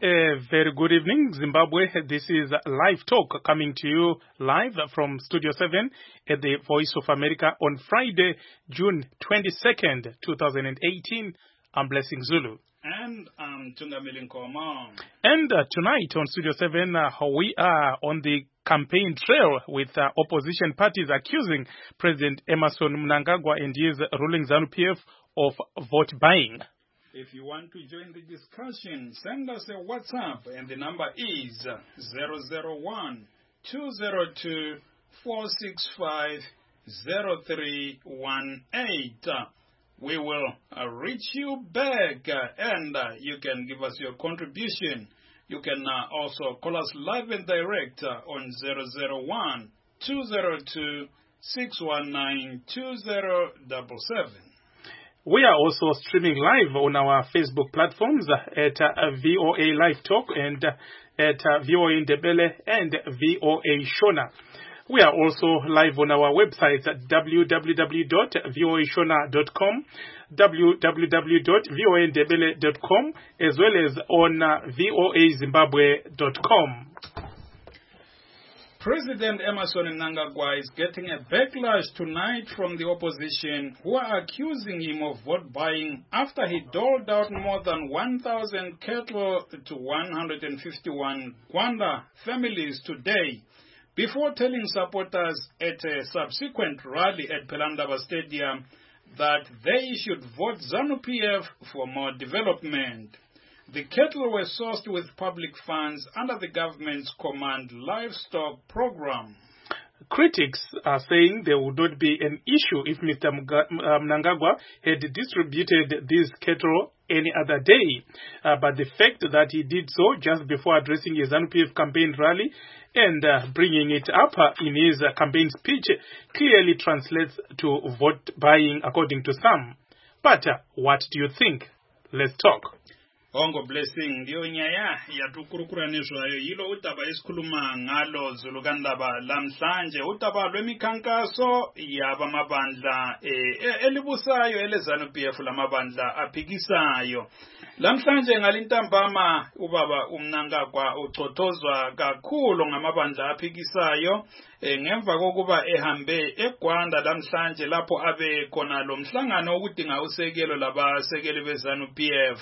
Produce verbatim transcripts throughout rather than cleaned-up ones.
A very good evening, Zimbabwe. This is Live Talk coming to you live from Studio seven at the Voice of America on Friday, June twenty-second, two thousand eighteen. I'm Blessing Zulu. And I'm Tungamili Nkoma. And uh, tonight on Studio seven, uh, we are on the campaign trail with uh, opposition parties accusing President Emmerson Mnangagwa and his ruling ZANU P F of vote buying. If you want to join the discussion, send us a WhatsApp, and the number is zero zero one, two zero two, four six five, zero three one eight. We will uh, reach you back, uh, and uh, you can give us your contribution. You can uh, also call us live and direct uh, on zero zero one, two zero two, six one nine, two zero seven seven. We are also streaming live on our Facebook platforms uh, at uh, V O A Live Talk and uh, at uh, V O A Ndebele and V O A Shona. We are also live on our websites at w w w dot v o a shona dot com, w w w dot v o a ndebele dot com, as well as on uh, v o a zimbabwe dot com. President Emmerson Mnangagwa is getting a backlash tonight from the opposition, who are accusing him of vote buying after he doled out more than one thousand cattle to one hundred fifty-one Gwanda families today, before telling supporters at a subsequent rally at Pelandaba Stadium that they should vote ZANU P F for more development. The cattle were sourced with public funds under the government's Command Livestock Program. Critics are saying there would not be an issue if Mister Mnangagwa had distributed these cattle any other day. Uh, but the fact that he did so just before addressing his ZANU P F campaign rally and uh, bringing it up uh, in his uh, campaign speech clearly translates to vote buying according to some. But uh, what do you think? Let's talk. Ongo Blessing ndiyo nyaya yatukurukura nezvayo yilo utaba isikhuluma ngalo zulukandaba lamhlanje utaba lwemikhankaso yaba mabandla eh, elibusayo eleZANU P F lamabandla aphikisayo. Lamhlanje ngalintambama ubaba uMnangagwa ucotozwa kakhulu ngamabandla aphikisayo eh, ngemva kokuba ehambe eGwanda lamhlanje lapho abe khona lo mhlangano ukudinga usekelo labasekeli beZANU P F.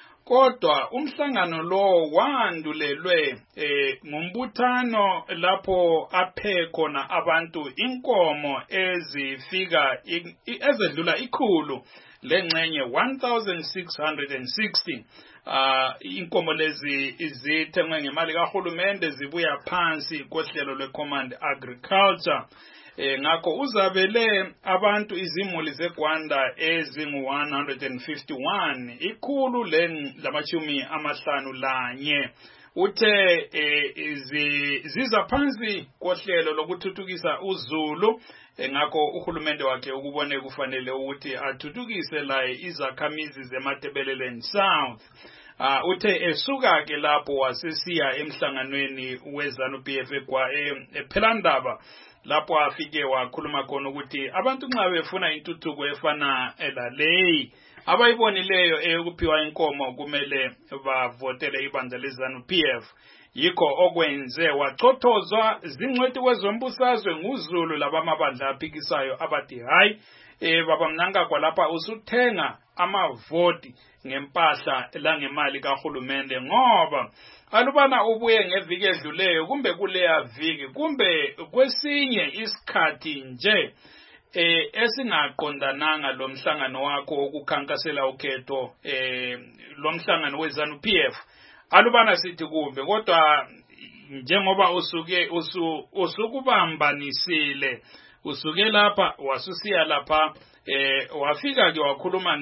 Kodwa umhlangano lo wandulelwe eh, ngumbuthano lapho aphe khona abantu inkomo ezifika ezedlula ikhulu lengxenye one thousand six hundred sixty. Uh, inkomo lezi izithengwe ngemali kahulumende zibuya phansi kohlelo lweCommand Agriculture. E, ngakho uzabele abantu izimuli zeGwanda ezingu one hundred fifty-one ikhulu len lamachumi amahlanu lanye. Uthe e, izi, ziza phansi kohlelo lokuthuthukisa uZulu, e, ngakho uhulumende wakhe ukubone kufanele ukuthi athuthukise la izakhamizi zeMatebeleland South. Uh, uthe esuka ke lapho wasesiya emhlanganweni weZANU P F kwa ePhelandaba lapho afike wakhuluma khona ukuthi abantu nxa befuna intuthuko efana elaleyi abayibonileyo eyokuphiwa inkomo kumele bavotele ibandla leZANU P F. Yikho okwenze wachothozwa zingcwethi kwezombusazwe nguZulu labamabandla aphikisayo abathi hayi eh baba Mnangagwa lapha usuthenga amavoti ngempahla langemali kahulumende ngoba alubana ubuye ngeviki edluleyo kumbe kuleya viki kumbe kwesinye isikhathi nje eh esingaqondananga lo mhlangano wakho ukukhankasela ukhetho eh lo mhlangano weZANU P F alubana sithi kumbe kodwa njengoba usuke usu usukubambanisile usuke lapha wasusiya lapha eh wafika ke wakhuluma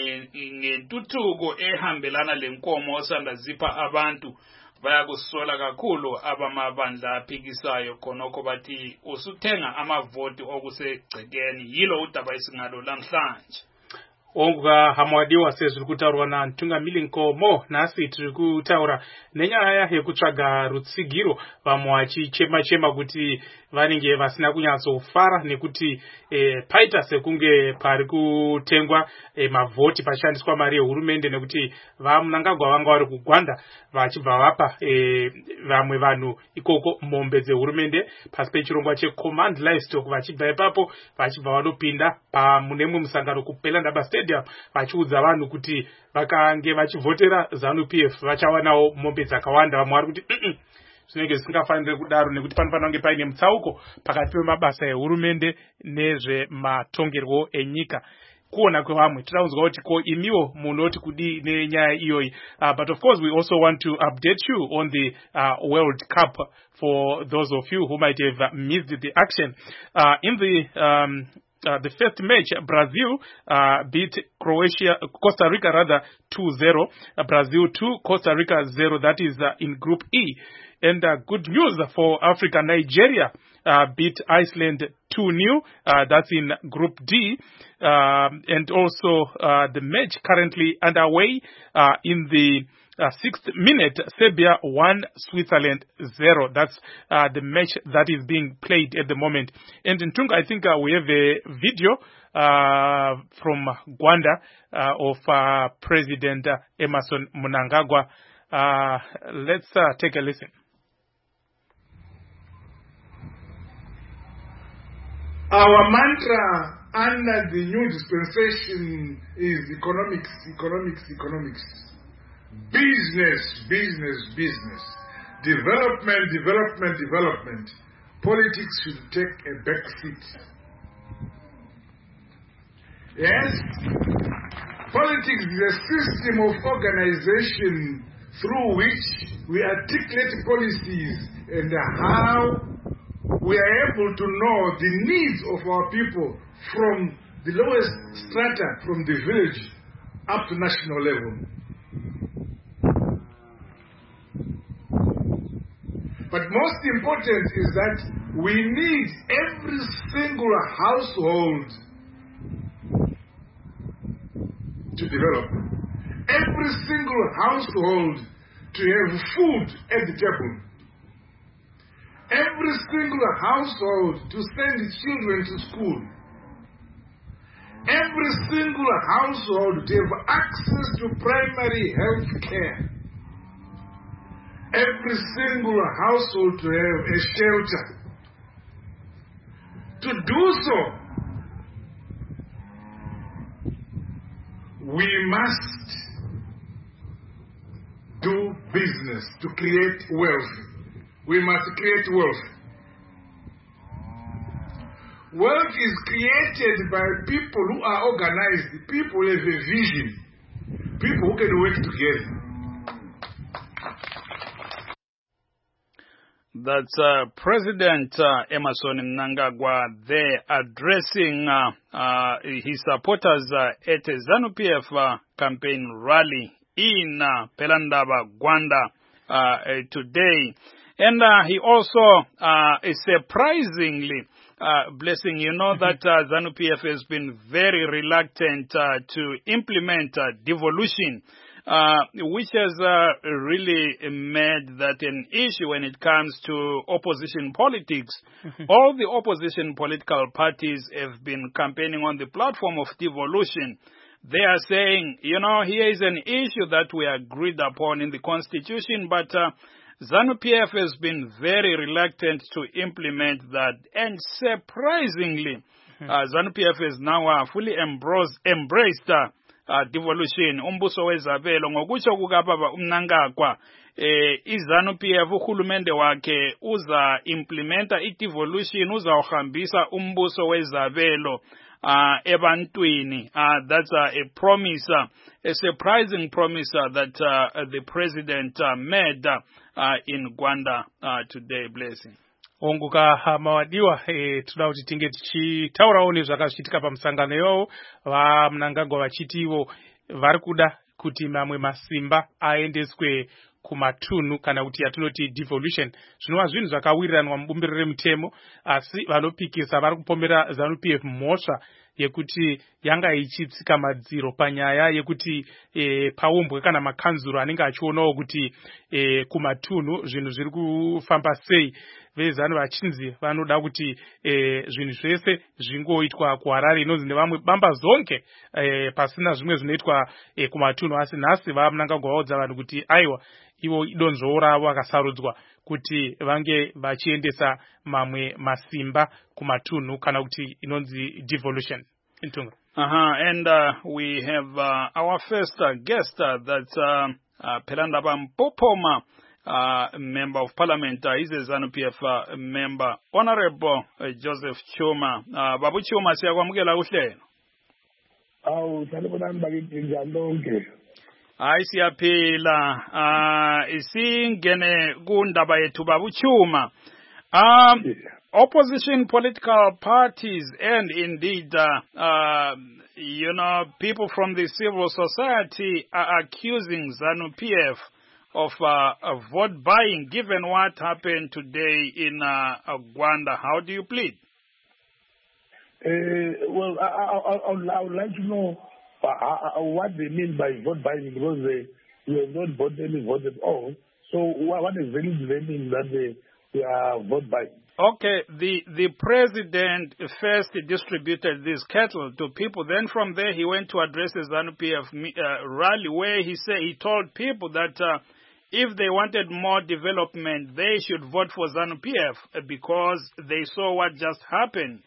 ngentuthuko ehambelana lenkomo osanda zipha abantu bayakusola kakhulu abamabandla aphikisayo khonokho bathi usuthenga amavoti okusegcekeni yilo udaba isingalo lamhlanje. onga hamwadiwa sezviri kutaurwa naMtungamiri Nkomo. Nhasi tiri kutaura nenyaya yekutsvaga rutsigiro, vamwe vachichema chema kuti vanenge vasina kunyatsofara nekuti eh, paita sekunge pari kutengwa eh, mavhoti pachishandiswa mari yehurumende, nekuti vaMnangagwa vanga vari kugwanda vachibva vapa eh, vamwe vanhu ikoko mombe dzehurumende pasi pechirongwa checommand livestock, vachibva ipapo vachibva vanopinda pamunemwe musangano kuPelandaba Stadium vachiudza vanhu kuti vakange vachivhotera ZANU P F vachawanawo mombe dzakawanda. Vamwe vari kuti mm -mm. Zvinenge zvisingafaniri kudaro nekuti panofanira kunge paine mutsauko pakati pemabasa ehurumende nezvematongerwo enyika. Kuona kwevamwe tinounzwa kuti ko imiwo munoti kudi nenyaya iyoyi. Uh, but of course we also want to update you on the uh, World Cup for those of you who might have missed the action. Uh, in the um, Uh, the first match, Brazil uh, beat Croatia, Costa Rica rather, two zero. Uh, Brazil two, Costa Rica zero. That is uh, in Group E. And uh, good news for Africa, Nigeria uh, beat Iceland two nil. Uh, that's in Group D. Um, and also uh, the match currently underway uh, in the Uh, sixth minute, Serbia one, Switzerland zero. That's uh, the match that is being played at the moment. And in Tunga, I think uh, we have a video uh, from Gwanda uh, of uh, President uh, Emmerson Mnangagwa. Uh, let's uh, take a listen. Our mantra under the new dispensation is economics, economics, economics. Business, business, business. Development, development, development. Politics should take a back seat. Yes, politics is a system of organization through which we articulate policies and how we are able to know the needs of our people from the lowest strata, from the village up to national level. But most important is that we need every single household to develop. Every single household to have food at the table. Every single household to send children to school. Every single household to have access to primary health care. Every single household to have a shelter. To do so, we must do business to create wealth. We must create wealth. Wealth is created by people who are organized, people who have a vision, people who can work together. That's uh, President uh, Emmerson Mnangagwa there addressing uh, uh, his supporters uh, at a ZANU P F uh, campaign rally in uh, Pelandaba, Gwanda uh, uh, today. And uh, he also uh, is surprisingly uh, blessing, you know, that uh, ZANU P F has been very reluctant uh, to implement uh, devolution. Uh, which has uh, really made that an issue when it comes to opposition politics. All the opposition political parties have been campaigning on the platform of devolution. They are saying, you know, here is an issue that we agreed upon in the constitution, but uh, ZANU P F has been very reluctant to implement that. And surprisingly, uh, ZANU P F has now uh, fully embraced, embraced uh, Uh, devolution. Umbuso wezabelo ngokutsho kukababa uMnangagwa eh iZANU P F uhulumende wakhe uza implementa i-devolution, uzawuhambisa umbuso wezabelo uh, ebantwini. Uh, that's uh, a promise, uh, a surprising promise uh, that uh, the president uh, made uh, in Gwanda uh, today. Blessing. Onguka hamawadiwa e, tunauti tinge tichitaurawo nezvakachitika pamusangano iwowo. VaMnangagwa vachitiwo vari kuda kuti mamwe masimba aendeswe kumatunhu kana kuti yatinoti devolution. Zvinova zvinhu zvakawiriranwa mubumbiro remutemo, asi vanopikisa vari kupombera ZANU P F mhosva yekuti yanga ichitsika madziro panyaya yekuti e, paumbwe kana makanzuro anenge achionawo kuti e, kumatunhu zvinhu zviri kufamba sei. Vezano vachinzi vanoda kuti e, zvinhu zvese zvingoitwa kuHarare inonzi nevamwe bamba zonke e, pasina zvimwe zvinoitwa e, kumatunhu. Asi nhasi vaMnangagwa vaudza vanhu kuti aiwa ivo idonzvo ravo akasarudzwa kuti vange vachiendesa mamwe masimba kumatunhu kana kuti inonzi devolution. Intunga. Uh-huh. And uh, we have uh, our first uh, guest, uh, that's uh, uh, Phelandaba Mpopoma, uh, Member of Parliament. Uh, he's a ZANU-P F uh, member, Honorable uh, Joseph Chuma. Uh, Babu Chuma, siyakwamukela uhlelo. Awu, sanibonani bakithi njani lonke. Hayi siyaphila. Uh, isingene kundaba yethu Babu Chuma. Um, opposition political parties and indeed, uh, uh, you know, people from the civil society are accusing ZANU-P F of, uh, of vote buying, given what happened today in uh, Gwanda. How do you plead? Uh, well, I, I, I, I would like to know uh, uh, what they mean by vote buying, because they, they have not bought any vote at all. So what, what exactly do they mean that they, they are vote buying? Okay, the, the president first distributed this cattle to people. Then from there he went to address the ZANU-P F uh, rally, where he said he told people that uh, if they wanted more development, they should vote for ZANU-P F because they saw what just happened.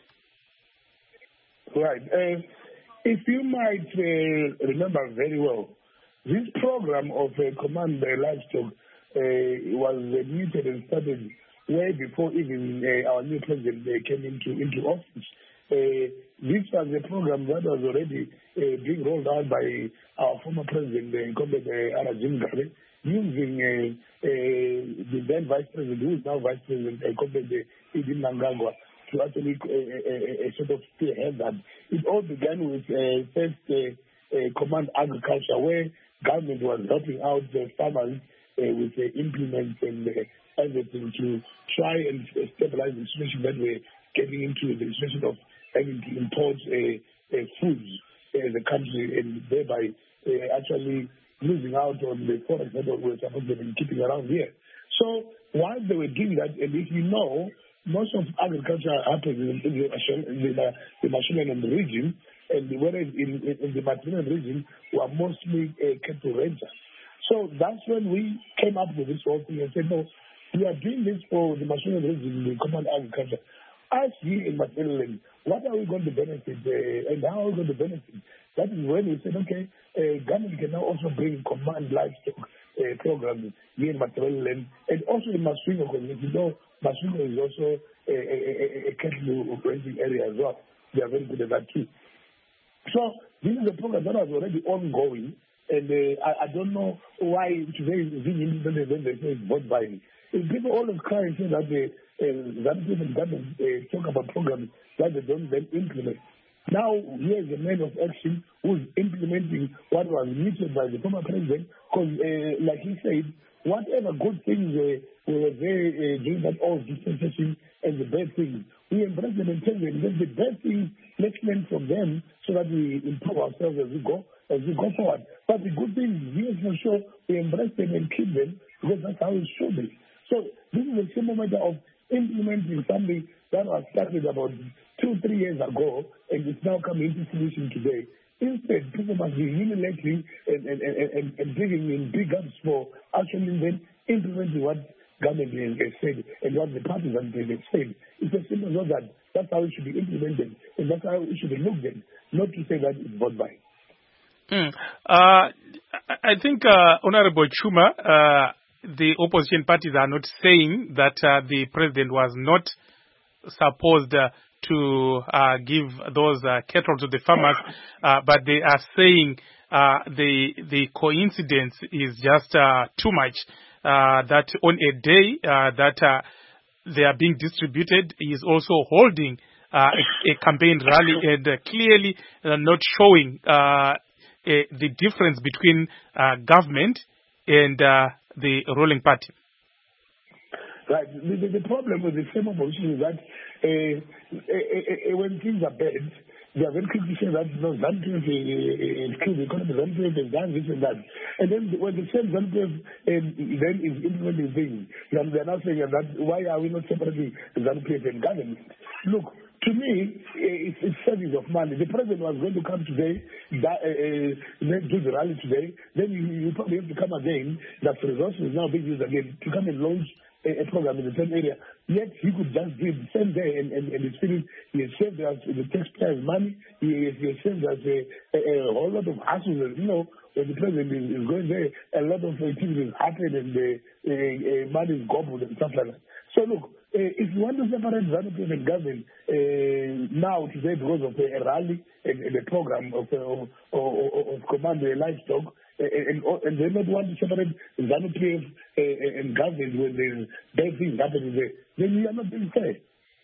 Right. Uh, if you might uh, remember very well, this program of uh, Command uh, Livestock uh, was uh, muted and started way before even uh, our new president uh, came into, into office. Uh, this was a program that was already uh, being rolled out by our former president, uh, Comrade uh, Arajim Gabe, using uh, uh, the then vice president, who is now vice president, uh, Comrade Idi Mnangagwa, to actually uh, uh, uh, sort of spearhead that. It all began with uh, first uh, uh, Command Agriculture, where government was helping out the farmers uh, with uh, implements and uh, everything to try and stabilize the situation that we're getting into, the situation of having to import uh, uh, foods in the country and thereby uh, actually losing out on the forex that we're supposed to be keeping around here. So while they were doing that, and if you know, most of agriculture happens in, in, the, in the, the Mashonaland region, and whereas in, in, in the Matabeleland region were mostly uh, cattle ranchers. So that's when we came up with this whole thing and said, no, we are doing this for the Mashonaland region, the common agriculture. As we in Matabeleland, what are we going to benefit uh, and how are we going to benefit? That is when we said, okay, uh, government can now also bring command livestock uh, programs here in Matabeleland and also in Masvingo, because you know, Masvingo is also a, a, a, a cattle raising area as well. They are very good at that too. So this is a program that was already ongoing, and uh, I, I don't know why today is being implemented when they say vote buying. If people always cry and say that the uh, that people government uh, talk about programs that they don't then implement. Now here is a man of action who is implementing what was muted by the former president, because uh, like he said, whatever good things uh, were there uh, during that old dispensation and the bad things, we embrace them and tell them that the bad things, let's learn from them so that we improve ourselves as we go as we go forward. But the good things, yes, for sure, we embrace them and keep them because that's how it should be. So this is a simple matter of implementing something that was started about two, three years ago and it's now coming into fruition today. Instead, people must be unilaterally and, and, and, and, and digging in big ups for actually then implementing what government has said and what the parties have said. It's as simple as that. That's how it should be implemented and that's how it should be looked at, not to say that it's vote buying. Mm. Uh, I think, uh, Honorable Chuma, uh, the opposition parties are not saying that uh, the president was not supposed uh, to uh, give those uh, cattle to the farmers, uh, but they are saying uh, the the coincidence is just uh, too much. Uh, that on a day uh, that uh, they are being distributed, he is also holding uh, a, a campaign rally and uh, clearly uh, not showing uh, a, the difference between uh, government and uh, the ruling party. Right. The, the, the problem with the same opposition is that uh, uh, uh, when things are bad, they are very quick to say that, no, ZANU-P F is killed the economy, ZANU-P F has done this and that. And then when the same ZANU-P F uh, then is implementing things, then they are now saying that, why are we not separating ZANU-P F and government? Look, to me, it's, it's savings of money. The president was going to come today, that, uh, uh, do the rally today. Then you, you probably have to come again. That resources is now being used again to come and launch a, a program in the same area. Yet he could just do it the same day and, and, and it's finished. He has saved us the taxpayers' money. He, he has saved us a, a, a whole lot of hassles. You know, when the president is, is going there, a lot of activities happen and the uh, uh, money is gobbled and stuff like that. So look, Uh, if you want to separate ZANU-P F and government uh, now today because of a rally and, and a program of, uh, of, of, of command uh, livestock, uh, and, and they don't want to separate ZANU-P F uh, and government when there's bad things happening there, then we are not being fair.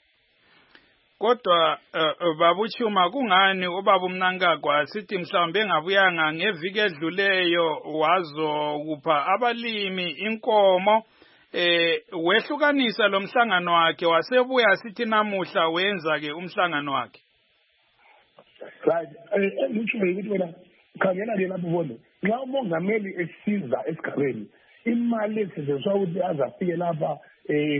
Kodwa uh, babu Chuma kungani ubaba Mnangagwa sithi mhlawumbe engabuyanga ngeviki edluleyo wazokupha abalimi inkomo eh wehlukanisa lo mhlangano wakhe wasebuya sithi namuhla wenza ke umhlangano wakhe. Right, eh ngitsho ukuthi wena khangela ke lapho ubone nxa umongameli esiza esigabeni imali esetshenziswa ukuthi azafike lapha eh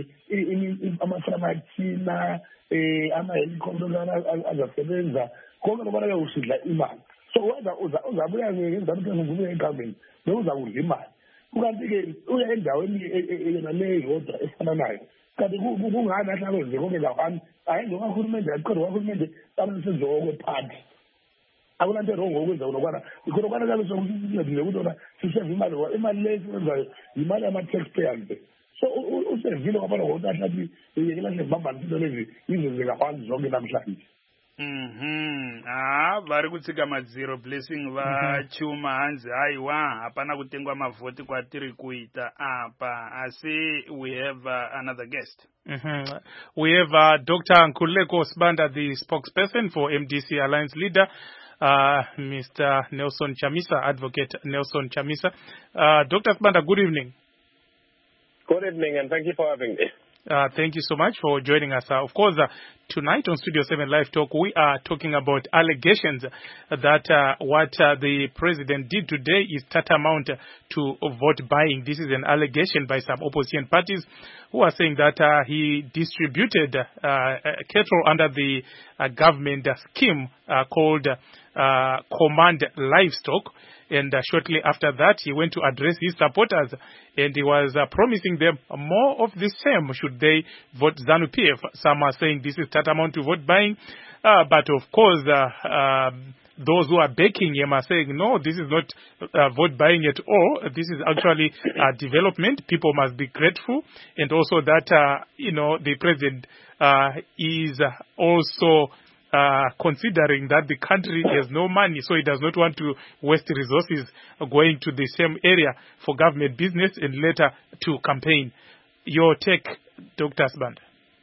ama-Framathina eh ama-helicopter azasebenza konke lokubana usidla imali so wena uzabuya ngezanto ezivume egovernment bewuzakudla imali ukanti-ke uya endaweni yona leyodwa efana nayo kanti kungani ahlalo nje konke lawani ayenze kahulumende aqodo kahulumende abensenzokwephathi akunanto erongo okwenza lokwana ikhonokwana kabe sokusincedile ukuthi ona siseve imali imali leyo esiyenzayo yimali yama-taxpayers so usevile kwabana ngokuthi ahlathi yekelahle kubambana into lezi izinto zingaphansi zonke namhlanje. Mhm. Ah, vari kutsika madziro blessing va Chuma hanzi haiwa hapana kutengwa mavhoti kwatiri kuita apa asi we have uh, another guest. Mm-hmm. We have uh, Doctor Nkululeko Sibanda, the spokesperson for M D C Alliance leader, uh, Mister Nelson Chamisa, Advocate Nelson Chamisa. Uh, Doctor Sibanda, good evening. Good evening, and thank you for having me. Uh, thank you so much for joining us. Uh, of course, uh, tonight on Studio seven Live Talk, we are talking about allegations that uh, what uh, the president did today is tantamount to vote buying. This is an allegation by some opposition parties who are saying that uh, he distributed uh, cattle under the uh, government scheme uh, called uh, Command Livestock. And uh, shortly after that, he went to address his supporters, and he was uh, promising them more of the same should they vote ZANU-P F. Some are saying this is tantamount to vote buying, uh, but of course, uh, uh, those who are backing him are saying, no, this is not uh, vote buying at all. This is actually uh, development. People must be grateful, and also that, uh, you know, the president uh, is also Uh, considering that the country has no money, so he does not want to waste resources going to the same area for government business and later to campaign. Your take, Doctor Sibanda?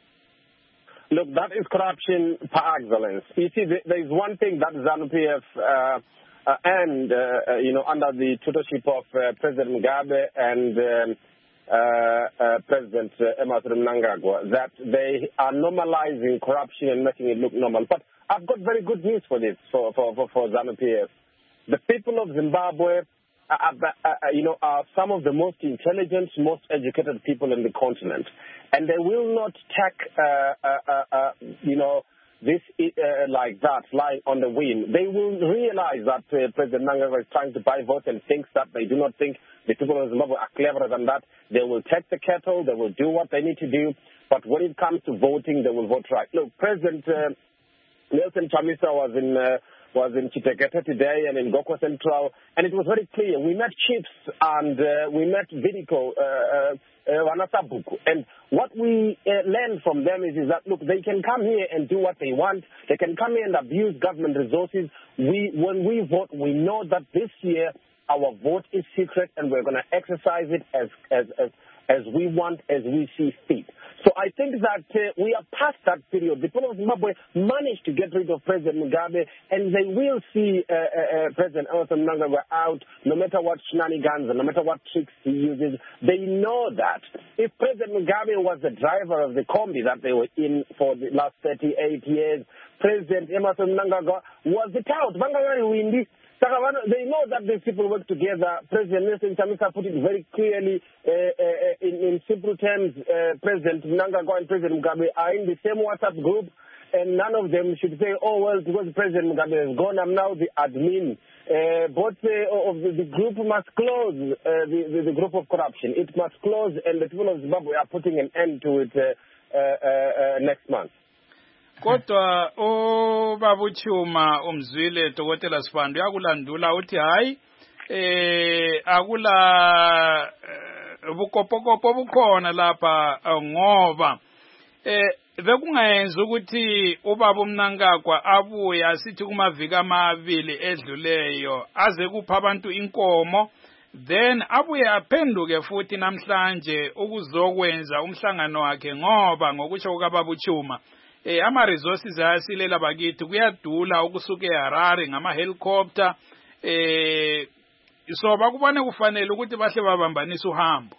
Look, that is corruption par excellence. You see, there is one thing that ZANU-P F uh, uh, and, uh, you know, under the tutorship of uh, President Mugabe and um, Uh, uh, President uh, Emmerson Mnangagwa, that they are normalizing corruption and making it look normal. But I've got very good news for this, for, for, for, for ZANU-P F. The people of Zimbabwe, are, are, are, you know, are some of the most intelligent, most educated people in the continent. And they will not take, uh, uh, uh, uh, you know, this uh, like that, lying on the wind. They will realize that uh, President Mnangagwa is trying to buy votes and thinks that they do not think the people of Zimbabwe are cleverer than that. They will take the cattle, they will do what they need to do, but when it comes to voting, they will vote right. Look, President uh, Nelson Chamisa was in uh, was in Chitekete today and in Goko Central, and it was very clear. We met chiefs and uh, we met Vidiko, uh, uh, Wanasabuku, and what we uh, learned from them is, is that, look, they can come here and do what they want. They can come here and abuse government resources. We, when we vote, we know that this year our vote is secret, and we're going to exercise it as, as, as, as we want, as we see fit. So I think that uh, we are past that period. The people of Zimbabwe managed to get rid of President Mugabe, and they will see uh, uh, President Emmerson Mnangagwa out, no matter what shenanigans, no matter what tricks he uses. They know that if President Mugabe was the driver of the combi that they were in for the last thirty-eight years, President Emmerson Mnangagwa was the tout. They know that these people work together. President Nelson Chamisa put it very clearly uh, uh, in, in simple terms. Uh, President Mnangagwa and President Mugabe are in the same WhatsApp group, and none of them should say, oh, well, because President Mugabe has gone, I'm now the admin. Uh, both uh, of the, the group must close, uh, the, the, the group of corruption. It must close, and the people of Zimbabwe are putting an end to it uh, uh, uh, next month. Kodwa obabu Chuma umzwile Dokotela Sibanda uyakulandula uthi hayi eh akula bukopokopo bukhona lapha ngoba eh bekungayenza ukuthi ubaba uMnangagwa abuye asithi kumavika amabili edluleyo aze kupha abantu inkomo then abuye aphenduke futhi namhlanje ukuzokwenza umhlangano wakhe ngoba ngokusho kukaBaba uChuma eh ama resources ayasilela bakithi kuyadula ukusuka eHarare ngama helicopter eh so bakubone kufanele ukuthi bahle babambanisa uhambo.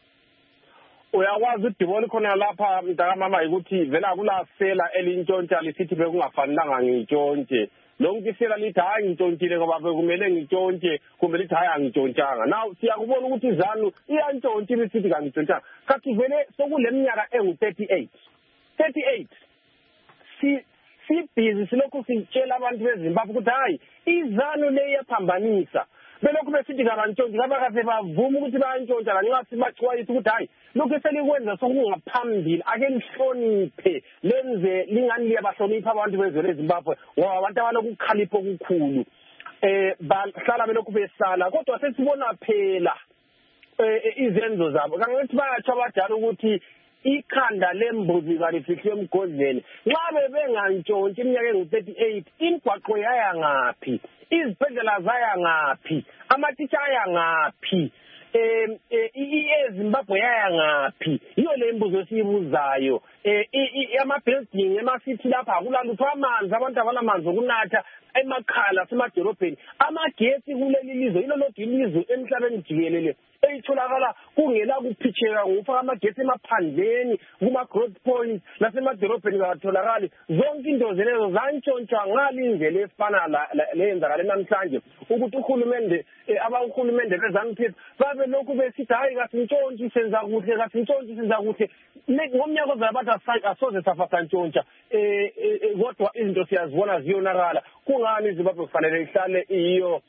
Uyakwazi udibona khona lapha mntaka mama ukuthi vela kulasela elintshontsha lisithi bekungafanelanga ngitshontshe lonke isela lithi hayi ngitshontshile ngoba bekumele ngitshontshe kumbe lithi hayi angitshontshanga. Now siyakubona ukuthi izanu iyantshontsha lisithi kangitshontshanga kathi vele sokuleminyaka engu thirty-eight thirty-eight si si busy silokhu sitshela abantu beZimbabwe ukuthi hayi izanu leyaphambanisa belokhu besithi kabantshontshe kabakase bavuma ukuthi bayantshontsha lanxa sibaxwayisa ukuthi hayi lokho selikwenza sokungaphambili ake lihloniphe lenze lingani liyabahlonipha abantu bezwe leZimbabwe ngoba abantu abalokukhalipha okukhulu eh bahlala belokhu besala kodwa sesibona phela eh izenzo zabo kangathi bayatsho abadala ukuthi ikhanda lembuzi kalifihle emgodleni nxa bebengantshontshe iminyaka engu thirty-eight imigwaqo yaya ngaphi izibhedlela zaya ngaphi amatitsha aya ngaphi eh iZimbabwe yaya ngaphi iyo le mbuzo esiyibuzayo eh ama building ema city lapha akulalutho amanzi abantu abalamanzi okunatha emakhala semadolobheni amagesi kuleli lizwe ilo lodwa ilizwe emhlabeni jikelele eyitholakala kungela kuphitheka ngofaka amagesi emaphandleni kuma growth points nasemadolobheni katholakali zonke into zenezo zantshontsha ngalindlela efana leyenzakala namhlanje ukuthi uhulumende abahulumende beZANU-P F babe lokhu besithi hayi kasintshontshe senza kuhle kasintshontshe senza kuhle ngomnyaka ozabatha asoze safatha ntshontsha eh kodwa izinto siyazibona ziyonakala kungani iZimbabwe kufanele ihlale iyo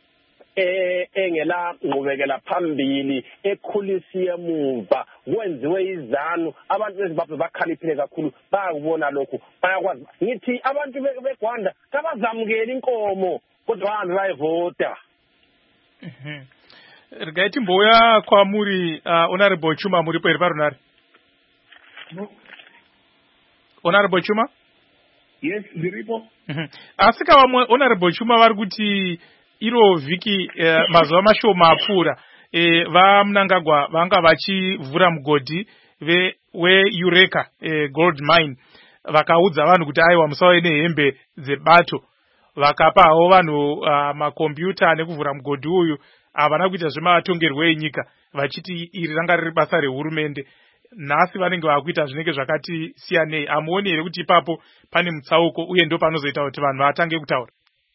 eh engela ngqubekela phambili ekhulisi emuva kwenziwe izanu abantu beZimbabwe bakhaliphile kakhulu bayakubona lokho bayakwazi ngithi abantu beGwanda kabazamukela inkomo kodwa bahambe bayevota. Mhm. Rigaiti mboya kwa muri uh, Honorable Chuma muri po irvarunari. No. Honorable Chuma? Yes, ndiripo. Mhm. Asika wa Honorable Chuma vari kuti iro viki uh, mazuva mashoma apfuura eh va Mnangagwa vanga vachivhura mugodhi ve we Eureka eh, gold mine vakaudza vanhu kuti aiwa musauye nehembe dzebato vakapawo vanhu uh, makombiyuta nekuvhura mugodhi uyu havana kuita zvematongerwo enyika vachiti iri ranga riri basa rehurumende. Nhasi vanenge vakuita zvinenge zvakati siyanei. Amuoni here kuti ipapo pane mutsauko uye ndo panozoita kuti vanhu vatange kutaura?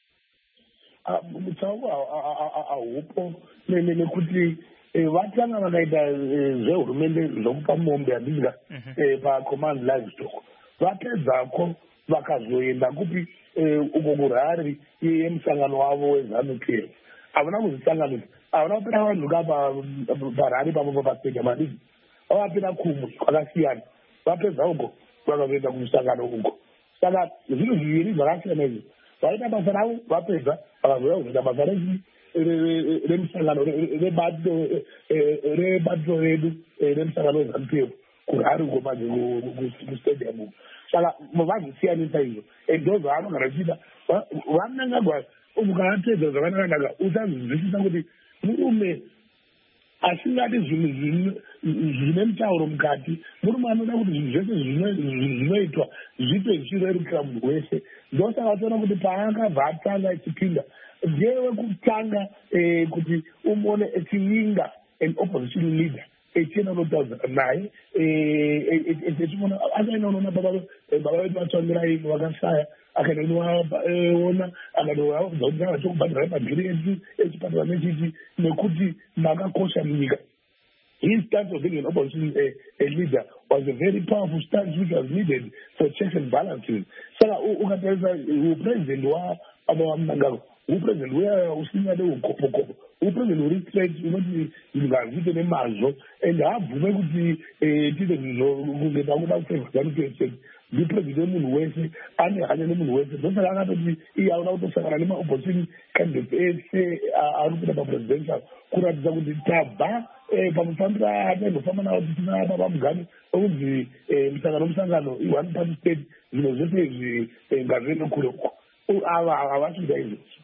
Mutsauko haupo nekuti vatanga vakaita zvehurumende zvokupa mombe yabinga pacommand livestock vapedzako vakazoenda kupi uko kuHarare yemusangano wavo weZANU-P F havana kuzvisanganisa havana kupinda vanhu kapa paHarare papo pastadium adiki vavapinda kumwe kwakasiyana vapedza uko vakazoenda kumusangano uko saka zvinhu zviviri zvakasiyana izvi vaita basa ravo vapedza vakazouya kuzoita basa remusangano rebato redu remusangano weZANU-P F kuHarare uko manje kustadium saka mavazosiyanisa izvo ndo zvaanogara achiita vaMnangagwa ukatedza zvakanaka usazvinzwisisa kuti murume asingadi zvinhu zvine mutauro mukati murume anoda kuti zvinhu zvese zvinoitwa zvipe zvichirerukira munhu wese ndosaka toona kuti paakabva atanga achipinda ngewe kutanga kuti umone echiyinga an opposition leader echina notaudza naye echimona asaina unoona baba vedu vatsvangirai vakashaya akanenwa ona akanowa zvaunga chokubhandira pagirezi echipatanechiti nekuti makakosha munyika. His stance of being an opposition a, a leader was a very powerful stance which was needed for checks and balances. Saka ukatarisa upresident wa Mnangagwa, upresident where usingade ukopokopo, upresident urithreat unoti ngazite nemazvo and habvume kuti tite kungeta kuda kufevhadzana kueseni ndipresident wemunhu wese ane hanya nemunhu wese ndosaka akatoti iye aona kutosangana nema-opposition candidates ese ari kuda papresidential kuratidza kuti tabva pamufambira atengofamba nawo tisina baba mugani okunzi musangano musangano i-one party state zvino zvese izvi ngazviende kure uko ava havachida izvozvo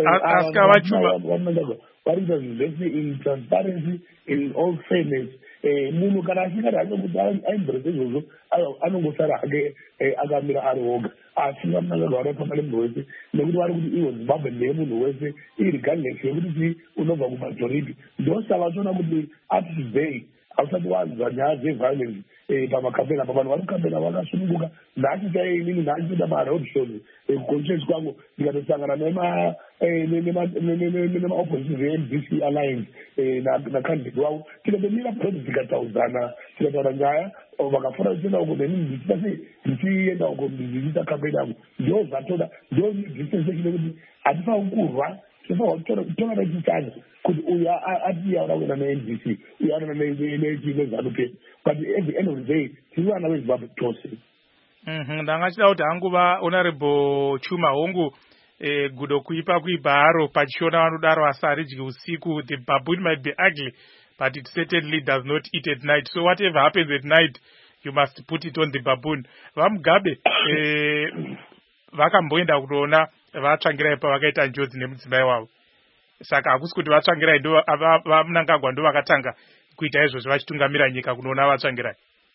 vari kuita zvinhu zvese in transparency in all fairness. Munhu kana asingati hake kuti aimbrese izvozvo anongosara hake akamira ari oga asinga Mnangagwa vanofamba nemunhu wese nekuti vari kuti iwo Zimbabwe ndeyemunhu wese irregardless yekuti unobva kumajority. Ndosaka vachiona kuti up to today hausati wanzwa nyaya dzeviolence pamakambeni apa vanhu vari kukambena vakasununguka. Nhasi chaiye inini nhasi toda maroad shows kuconstituency kwangu ndikatosangana nema-opposition ve-N D C alliance nacandidate wavo tikatomira podi tikataudzana tikataura nyaya vakafura tichienda uko neni ndichita sei ndichienda uko ndichiita kambeni yangu ndo zvatoda ndo distance yekuti hatifaniri kurwa tifanira kutora tichitanya kuti uyu ati aura kuenda ne-N D C uyu aura neZANU-P F but at the end of the day tiri vana veZimbabwe tose. Ndangachida kuti hanguva Honorable Chuma hongu eh, gudo kuipa kuibharo pachiona vanodaro asaridyi usiku. The baboon might be ugly but it certainly does not eat at night, so whatever happens at night you must put it on the baboon. VaMugabe eh, vakamboenda kutoona vatsvangirai pavakaita njodzi nemudzimai wavo, saka hakusi kuti vatsvangirai ndo vaMnangagwa ndo vakatanga kuita izvozvo vachitungamira nyika kunoona vatsvangirai.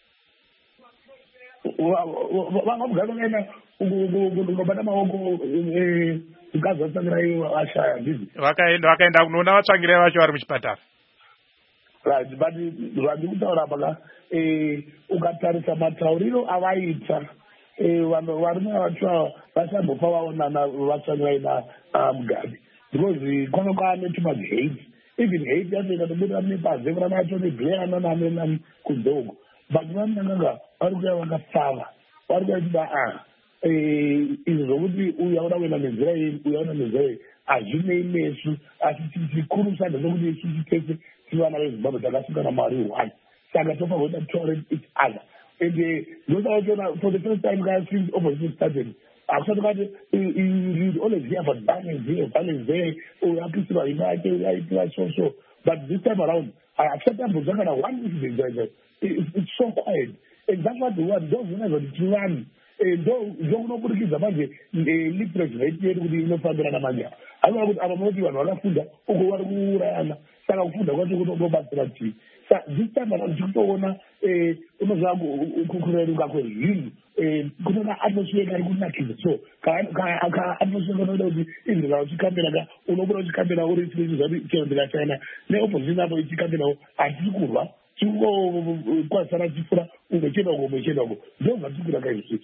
VaMugabe vakaenda kundobata maoko mukadzi vatsangirai ashaya ndizvi vakaenda vakaenda kunoona vatsvangirai vacho vari muchipatara. Right, but zvandi kutaura paka ukatarisa matauriro avaita varume vacho vachambofa vaonana vatsvangirai naMugabe because kwanga kwaane too much hate, even hate yacho ikatobuda nepaze kurana acho neblair ananamena kunzoko but vaMnangagwa vari kuya vakapfava vari kuya chida a izvo zvokuti uyu aura kuenda nenzira iyi uyu aura nenzira iyi hazvinei nesu asi chikuru chanda sokuti isusu tese tiri vana veZimbabwe takasungana Mwari one saka tofanira kuita tolerate each other and ndosaka for the first time guys since opposition started hakusati kati you always hear about violence here violence there uyu apisirwa imba yake uyu aitira so so but this time around hakusati ambozakana one incident like that. It's so quiet and that's what we want. Those who are tiri vanu ndo kunoburikidza manje literature rate yedu kuti inofambirana manje haiwa kuti apa munoti vanhu vakafunda uko vari kuurayana saka kufunda kwacho kunobatsira tii. This time around tikutoona unozva kureruka kwezvinhu kunoona atmosphere kari kunakidza so atmosphere kanoda kuti izvi kana uchikambira ka unobuda uchikambira uri chii zvati chero ndikachana neopposition apo ichikambirawo hatisi kurwa kwasara chifura umwe chenda uko umwe chenda uko ndo zvatikira kaizvozvo.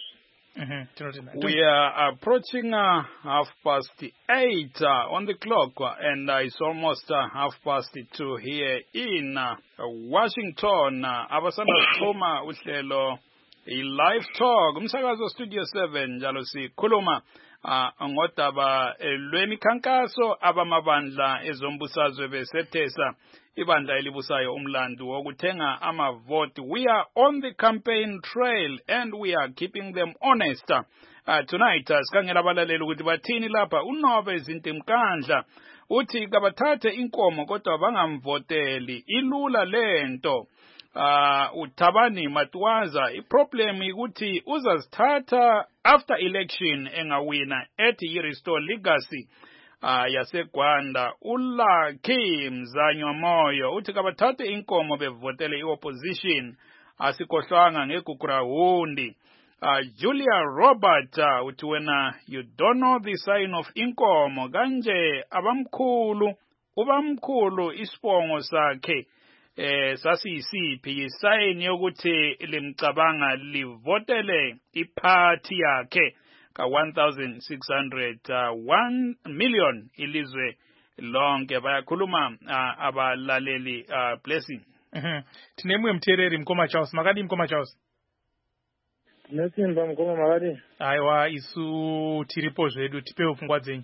We are approaching uh, half past eight uh, on the clock, uh, and uh, it's almost uh, half past two here in uh, Washington. Abasanda Toma uhlelo i-live talk umsakazo studio seven njalo sikhuluma uh, ngodaba lwemikhankaso abamabandla ezombusazwe besethesa ibandla elibusayo umlando wokuthenga amavoti. We are on the campaign trail and we are keeping them honest. Uh, tonight uh, sikhangela abalaleli ukuthi bathini lapha. uNobe Zintimkandla uthi kabathathe inkomo kodwa bangamvoteli ilula lento. Uh, uThabani Matwaza iproblem ukuthi uzazithatha after election engawina ethi restore legacy uh, yaseGwanda. uLucky Mzanywa Moyo uthi kabathathe inkomo bevotele iopposition asikhohlwanga ngeGugurawundi. uh, Julia Robert uh, uthi wena you don't know the sign of inkomo kanje abamkhulu ubamkhulu isibongo sakhe eh sasiyisiphi isayini yokuthi limcabanga livotele iphathi yakhe ka one thousand six hundred uh, one million ilizwe lonke bayakhuluma uh, abalaleli uh, blessing. Mhm. Tinemwe mtereri Mkoma Charles. Makadi Mkoma Charles. Nesimba Mkoma makadi. Aiwa isu tiripo zvedu tipewo pfungwa dzenyu.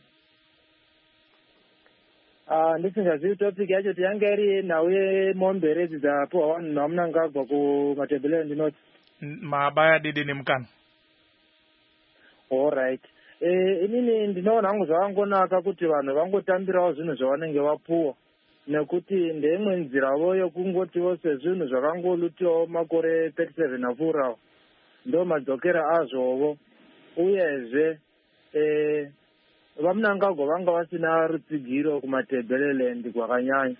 Ah ndisingazivi topic yacho tiyanga iri nauye mombe dzapo vanhu vamunangagwa kumatebhele ndinoti mabaya dede nemukana. All right. Eh inini ndinoona hangu zvakangonaka kuti vanhu vangotambirawo zvinhu zvavanenge vapuwa nekuti ndeimwe nzira yokungotiwo sezvinhu zvakangolutiwawo makore thirty-seven apfuurawo ndo madzokera azvovo uyezve eh vamunangagwa vanga vasina rutsigiro kumatebheleland kwakanyanya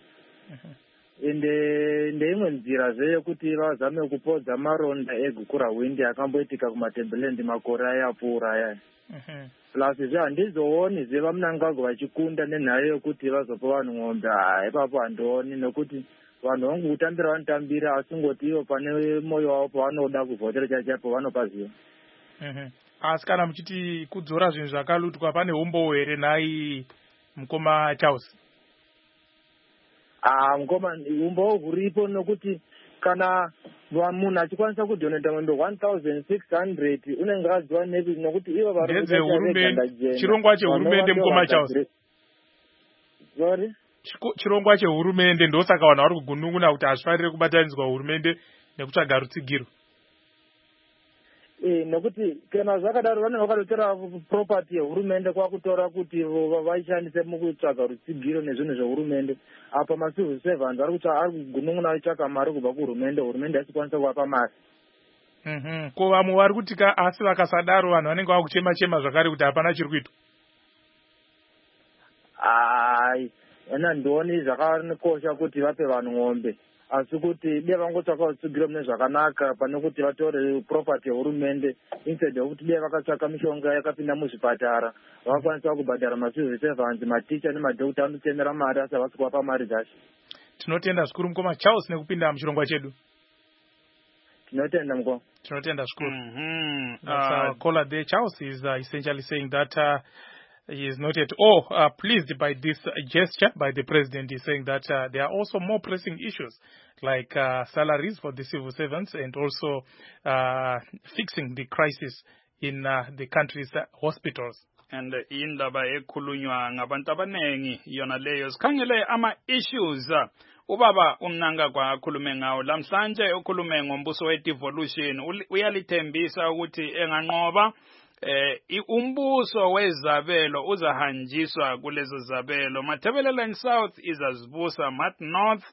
ende ndeimwe nzirazve yekuti vazame kupodza maronda egukura windi akamboitika kumatebheleland makore aya apfuura aya. Plus zve handizooni zve vamunangagwa vachikunda nenhare yokuti vazopa vanhu ng'ombe ipapo handioni nekuti vanhu vangu kutambira vanotambira asi ngoti ivo pane moyo wavo pavanoda kuvhotera chaichapo vanopaziva. Asi kana muchiti kudzora zvinhu zvakalutwa pane umbowo here nhai Mkoma Charles? Ah Mkoma umbowo huripo nokuti kana munhu achikwanisa kudoneta ng'ombe one thousand six hundred unenge aziva nepi nokuti ivo vari ndedze hurumende chirongwa chehurumende Mkoma Charles. Sorry? Chirongwa chehurumende ndosaka vanhu vari kugunun'una kuti hazvifanire kubatanidzwa hurumende nekutsvaga rutsigiro. Eh nokuti kana zvakadaro vanenge vakadotera property yehurumende kwakutora kuti vaishandise mukutsvaga rutsigiro nezvinhu zvehurumende apa macivil servants ari kugunun'una achitsvaka mari kubva kuhurumende hurumende asikwanisa kuvapa mari. Mhm. Ko vamwe vari kuti ka asi vakasadaro vanhu vanenge vakuchema chema zvakare kuti hapana chiri kuitwa. Ai ena ndoni zvakakosha kuti vape vanhu ng'ombe asi kuti dai vangotsvaka rutsigiro mune zvakanaka pane kuti vatore property yehurumende instead yokuti dai vakatsvaka mishonga yakapinda muzvipatara vakwanisa kubhadhara macivil servants maticha nemadhokota anotemera mari asi havasi kuvapa mari dzacho. Tinotenda zvikuru Mkoma Charles nekupinda muchirongwa chedu. Tinotenda Mkoma. Tinotenda zvikuru. Mhm. Uh, caller there Charles is uh, essentially saying that uh, he is not at all uh, pleased by this uh, gesture by the president. He is saying that uh, there are also more pressing issues like uh, salaries for the civil servants and also uh, fixing the crisis in uh, the country's uh, hospitals. And indaba ekhulunywa ngabantu abanengi yona leyo sikhangele ama issues ubaba uMnangagwa akhulume ngawo lamhlanje ukhulume ngombuso we-devolution uyalithembisa ukuthi enganqoba eh umbuso wezabelo uzahanjiswa kulezo zabelo Matabeleland South izazibusa Mat North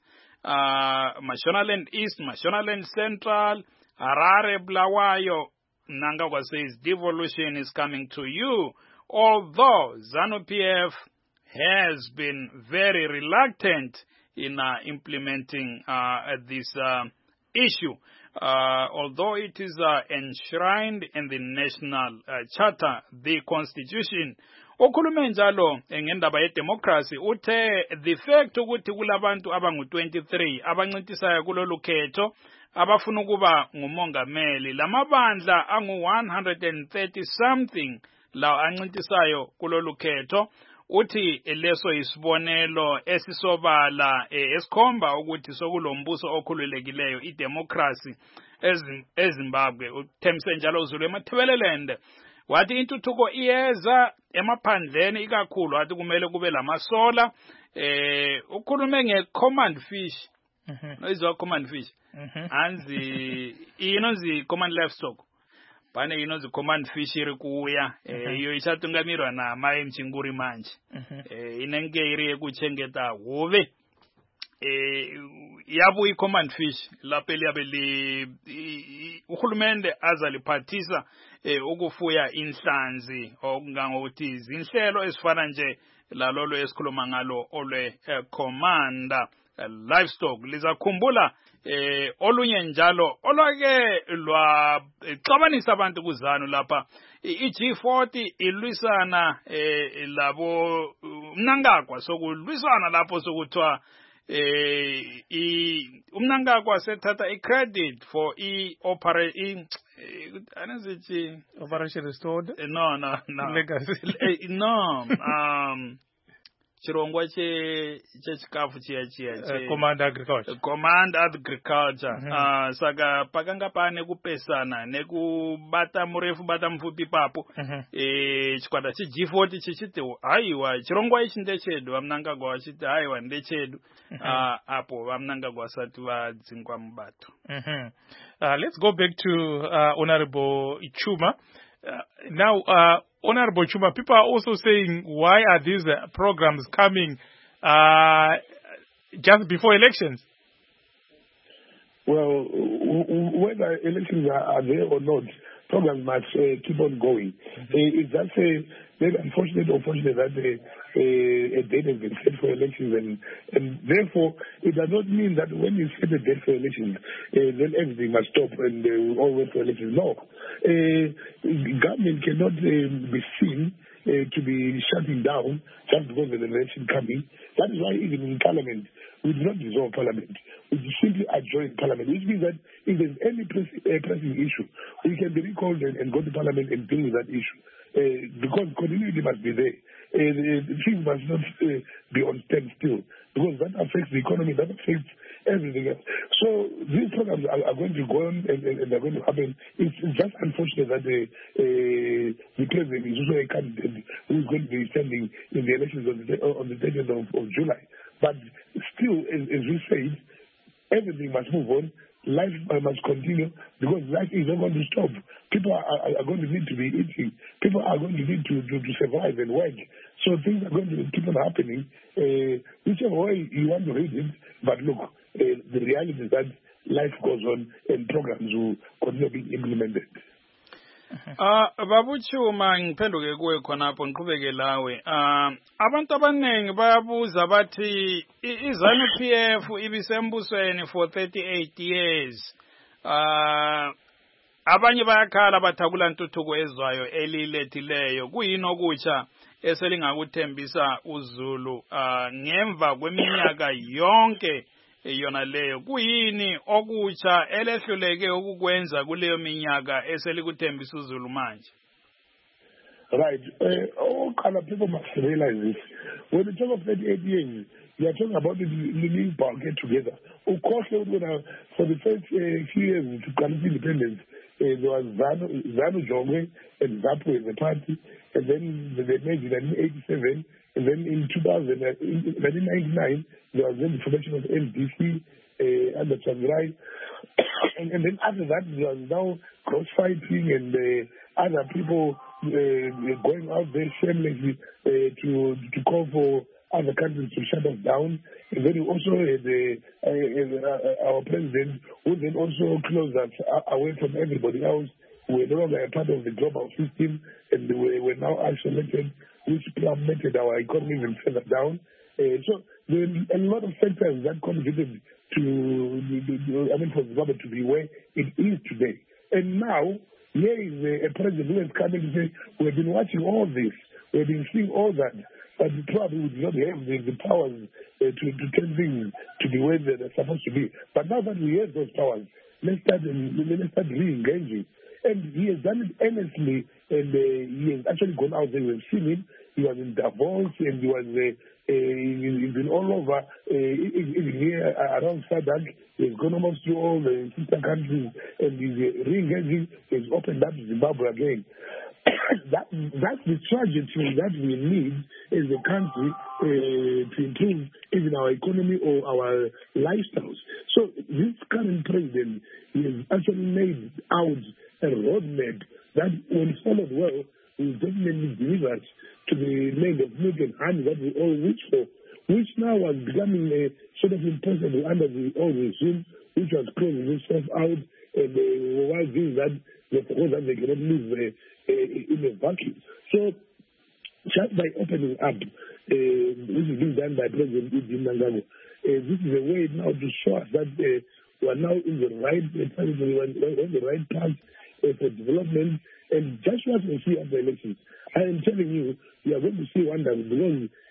uh Mashonaland East Mashonaland Central Harare Bulawayo. Mnangagwa says devolution is coming to you, although ZANU-P F has been very reluctant in uh, implementing uh, this uh, issue. Uh, although it is uh, enshrined in the National uh, Charter, the Constitution. Okhulume njalo ngendaba yedemocracy uthe the fact ukuthi kulabantu abangu twenty-three abancintisayo kulolu khetho abafuna ukuba ngumongameli lamabandla angu one hundred thirty something la ancintisayo kulolu khetho uthi leso isibonelo esisobala esikhomba ukuthi sokulombuso okhululekileyo idemocracy eZimbabwe. Uthemse njalo uZulu eMatabeleland wathi intuthuko iyeza emaphandleni ikakhulu wathi kumele kube lamasola eh ukhulume ngecommand fish. Mhm. Izwa command fish. Mhm. Anzi inozi command livestock. Pane inozi command fish iri kuuya iyo ichatungamirwa naMai Mchinguri manje. Eh inenge iri yekuchengeta hove. Eh yabu i-command fish lapho liyabeli uhulumende azaliphathisa eh ukufuya inhlanzi okungangokuthi izinhlelo ezifana nje lalolo esikhuluma ngalo olwe commander livestock lizakhumbula eh olunye njalo olwake lwa xabanisa abantu kuzanu lapha i-G forty ilwisana eh labo Mnangagwa sokulwisana lapho sokuthiwa eh umnangagwa sethatha i-credit for i-operation operation restored. No, no, no. Legacy. No. Um. Chirongwa che chechikafu chiya chiya Command Agriculture. Command Agriculture. Mm-hmm. uh, saka pakanga pane kupesana nekubata murefu bata mfupi papo. Mm-hmm. eh chikwata chi G forty chichiti haiwa chirongwa ichi ndechedu vamnangagwa vachiti haiwa ndechedu. Mm-hmm. uh, apo vamnangagwa vasati vadzingwa mubato. Mm-hmm. uh, let's go back to uh, Honorable Chuma. Uh, now, uh, Honorable Chuma, people are also saying, why are these uh, programs coming uh, just before elections? Well, w- w- whether elections are, are there or not, programs must uh, keep on going. Mm-hmm. Uh, it's just uh, very unfortunate or fortunate that uh, uh, a date has been set for elections, and, and therefore it does not mean that when you set a date for elections, uh, then everything must stop and uh, we all wait for elections. No. Uh, government cannot uh, be seen uh, to be shutting down just because of an election coming. That is why even in Parliament, we do not dissolve Parliament. We simply adjourn Parliament, which means that if there's any press, uh, pressing issue, we can be recalled and, and go to Parliament and deal with that issue. Uh, because continuity must be there. Uh, things must not uh, be on standstill, because that affects the economy, that affects everything else. So these programs are, are going to go on and, and, and they're going to happen. It's, it's just unfortunate that the, uh, the president is also a candidate who is going to be standing in the elections on the, on the thirtieth of, of July. But still, as, as we said, everything must move on. Life must continue, because life is not going to stop. People are, are, are going to need to be eating. People are going to need to, to, to survive and work. So things are going to keep on happening, uh, whichever way you want to read it. But look, uh, the reality is that life goes on and programs will continue being implemented. Ah uh, babuchuma ngiphenduke kuwe khonapho ngiqhubeke lawe. Ah uh, abantu abaningi bayabuza bathi iZANU P F ibisembusweni for thirty-eight years. Ah uh, abanye bayakhala bathakula ntuthuko ezwayo elilethileyo. Kuyini okutsha eselingakuthembisa uZulu ah uh, ngemva kweminyaka yonke yona leyo? Kuyini okutsha elehluleke ukukwenza kuleyo minyaka eselikuthembisa uZulu manje? Right. Uh, all kind of people must realize this. When we talk of thirty-eight years, we are talking about the living power get together. Of course, for the first uh, few years to come to independence, uh, there was ZANU, ZANU Jongwe and ZAPU as a party, and then they made in nineteen eighty-seven, and then in two thousand, uh, in nineteen ninety-nine, there was then the formation of N D C uh, under Tsvangirai, and, and then after that, there was now cross-fighting and uh, other people uh, going out there shamelessly uh, to to call for other countries to shut us down. And then we also had uh, uh, uh, our president, who then also closed us away from everybody else. We're no longer a part of the global system, and we're, we're now isolated, which plummeted our economy even further down. Uh, so there are a lot of factors that contributed to, I mean, for Zimbabwe to be where it is today. And now, here is a, a president who has come in to say, we've been watching all this, we've been seeing all that, but probably we do not have the, the powers uh, to, to turn things to the way that they're supposed to be. But now that we have those powers, let's start, let's start re-engaging. And he has done it earnestly, and uh, he has actually gone out there. We've seen him. He was in Davos, and he was uh, uh, he's been all over, uh, even here around SADC. He's gone almost to all the sister countries, and he's uh, re-engaging. He's opened up Zimbabwe again. that, that's the trajectory that we need as a country uh, to improve even our economy or our lifestyles. So this current president has actually made out a roadmap that, when followed well, will definitely deliver us to the land of milk and honey that we all wish for, which now was becoming a sort of impossible under the old regime, which was closing itself out, and uh, why doing that, they forgot that they cannot live uh, uh, in a vacuum. So, just by opening up, uh, which is being done by President Udi Mnangagwa, uh, this is a way now to show us that uh, we are now in the right uh, we are on the right path uh, for development. And just what we see at the elections, I am telling you, we are going to see wonders, because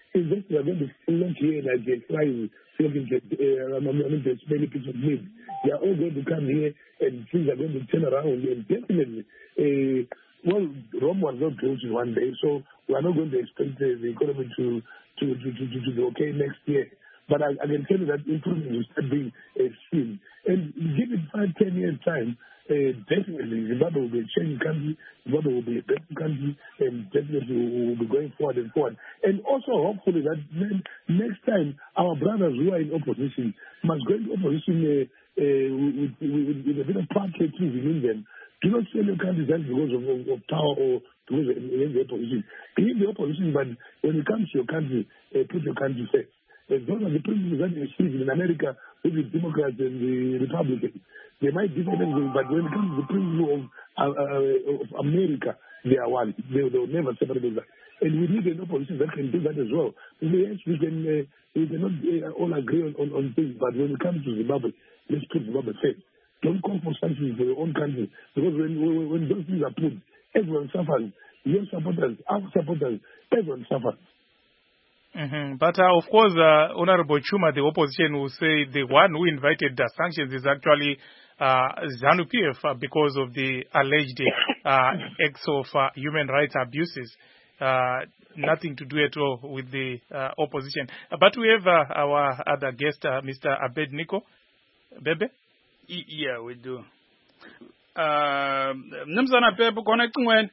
investors are going to flock here like a flies flocking to uh, I mean, there's many pieces of meat. They are all going to come here and things are going to turn around. And definitely, uh, well, Rome was not built in one day, so we are not going to expect uh, the economy to, to, to, to, to, to be okay next year. But I, I can tell you that improvement will start being uh, seen. And give it five, ten years' time, uh, definitely Zimbabwe will be a changing country, Zimbabwe will be a better country, and definitely we will be going forward and forward. And also, hopefully, that next time our brothers who are in opposition must go into opposition uh, uh, with, with, with a bit of patriotism in them. Do not sell your country just because of, of, of power or because of the opposition. Be in the opposition, but when it comes to your country, uh, put your country first. Those are the principles that you see in America with the Democrats and the Republicans. They might differ anything, but when it comes to the principle of, uh, uh, of America, they are one. They will never separate that. And we need an opposition that can do that as well. Yes, we can uh, we cannot uh, all agree on, on, on things, but when it comes to Zimbabwe, let's put Zimbabwe first. Don't call for sanctions for your own country, because when, when, when those things are put, everyone suffers. Your supporters, our supporters, everyone suffers. Mm-hmm. But uh, of course, uh, Honorable Chuma, the opposition will say the one who invited the sanctions is actually uh, ZANU-P F uh, because of the alleged uh, acts of uh, human rights abuses. Uh, nothing to do at all with the uh, opposition. Uh, but we have uh, our other guest, uh, Mister Abednego Bebe. Y- yeah, we do. Uh, Mnumzana Bebe, connecting when?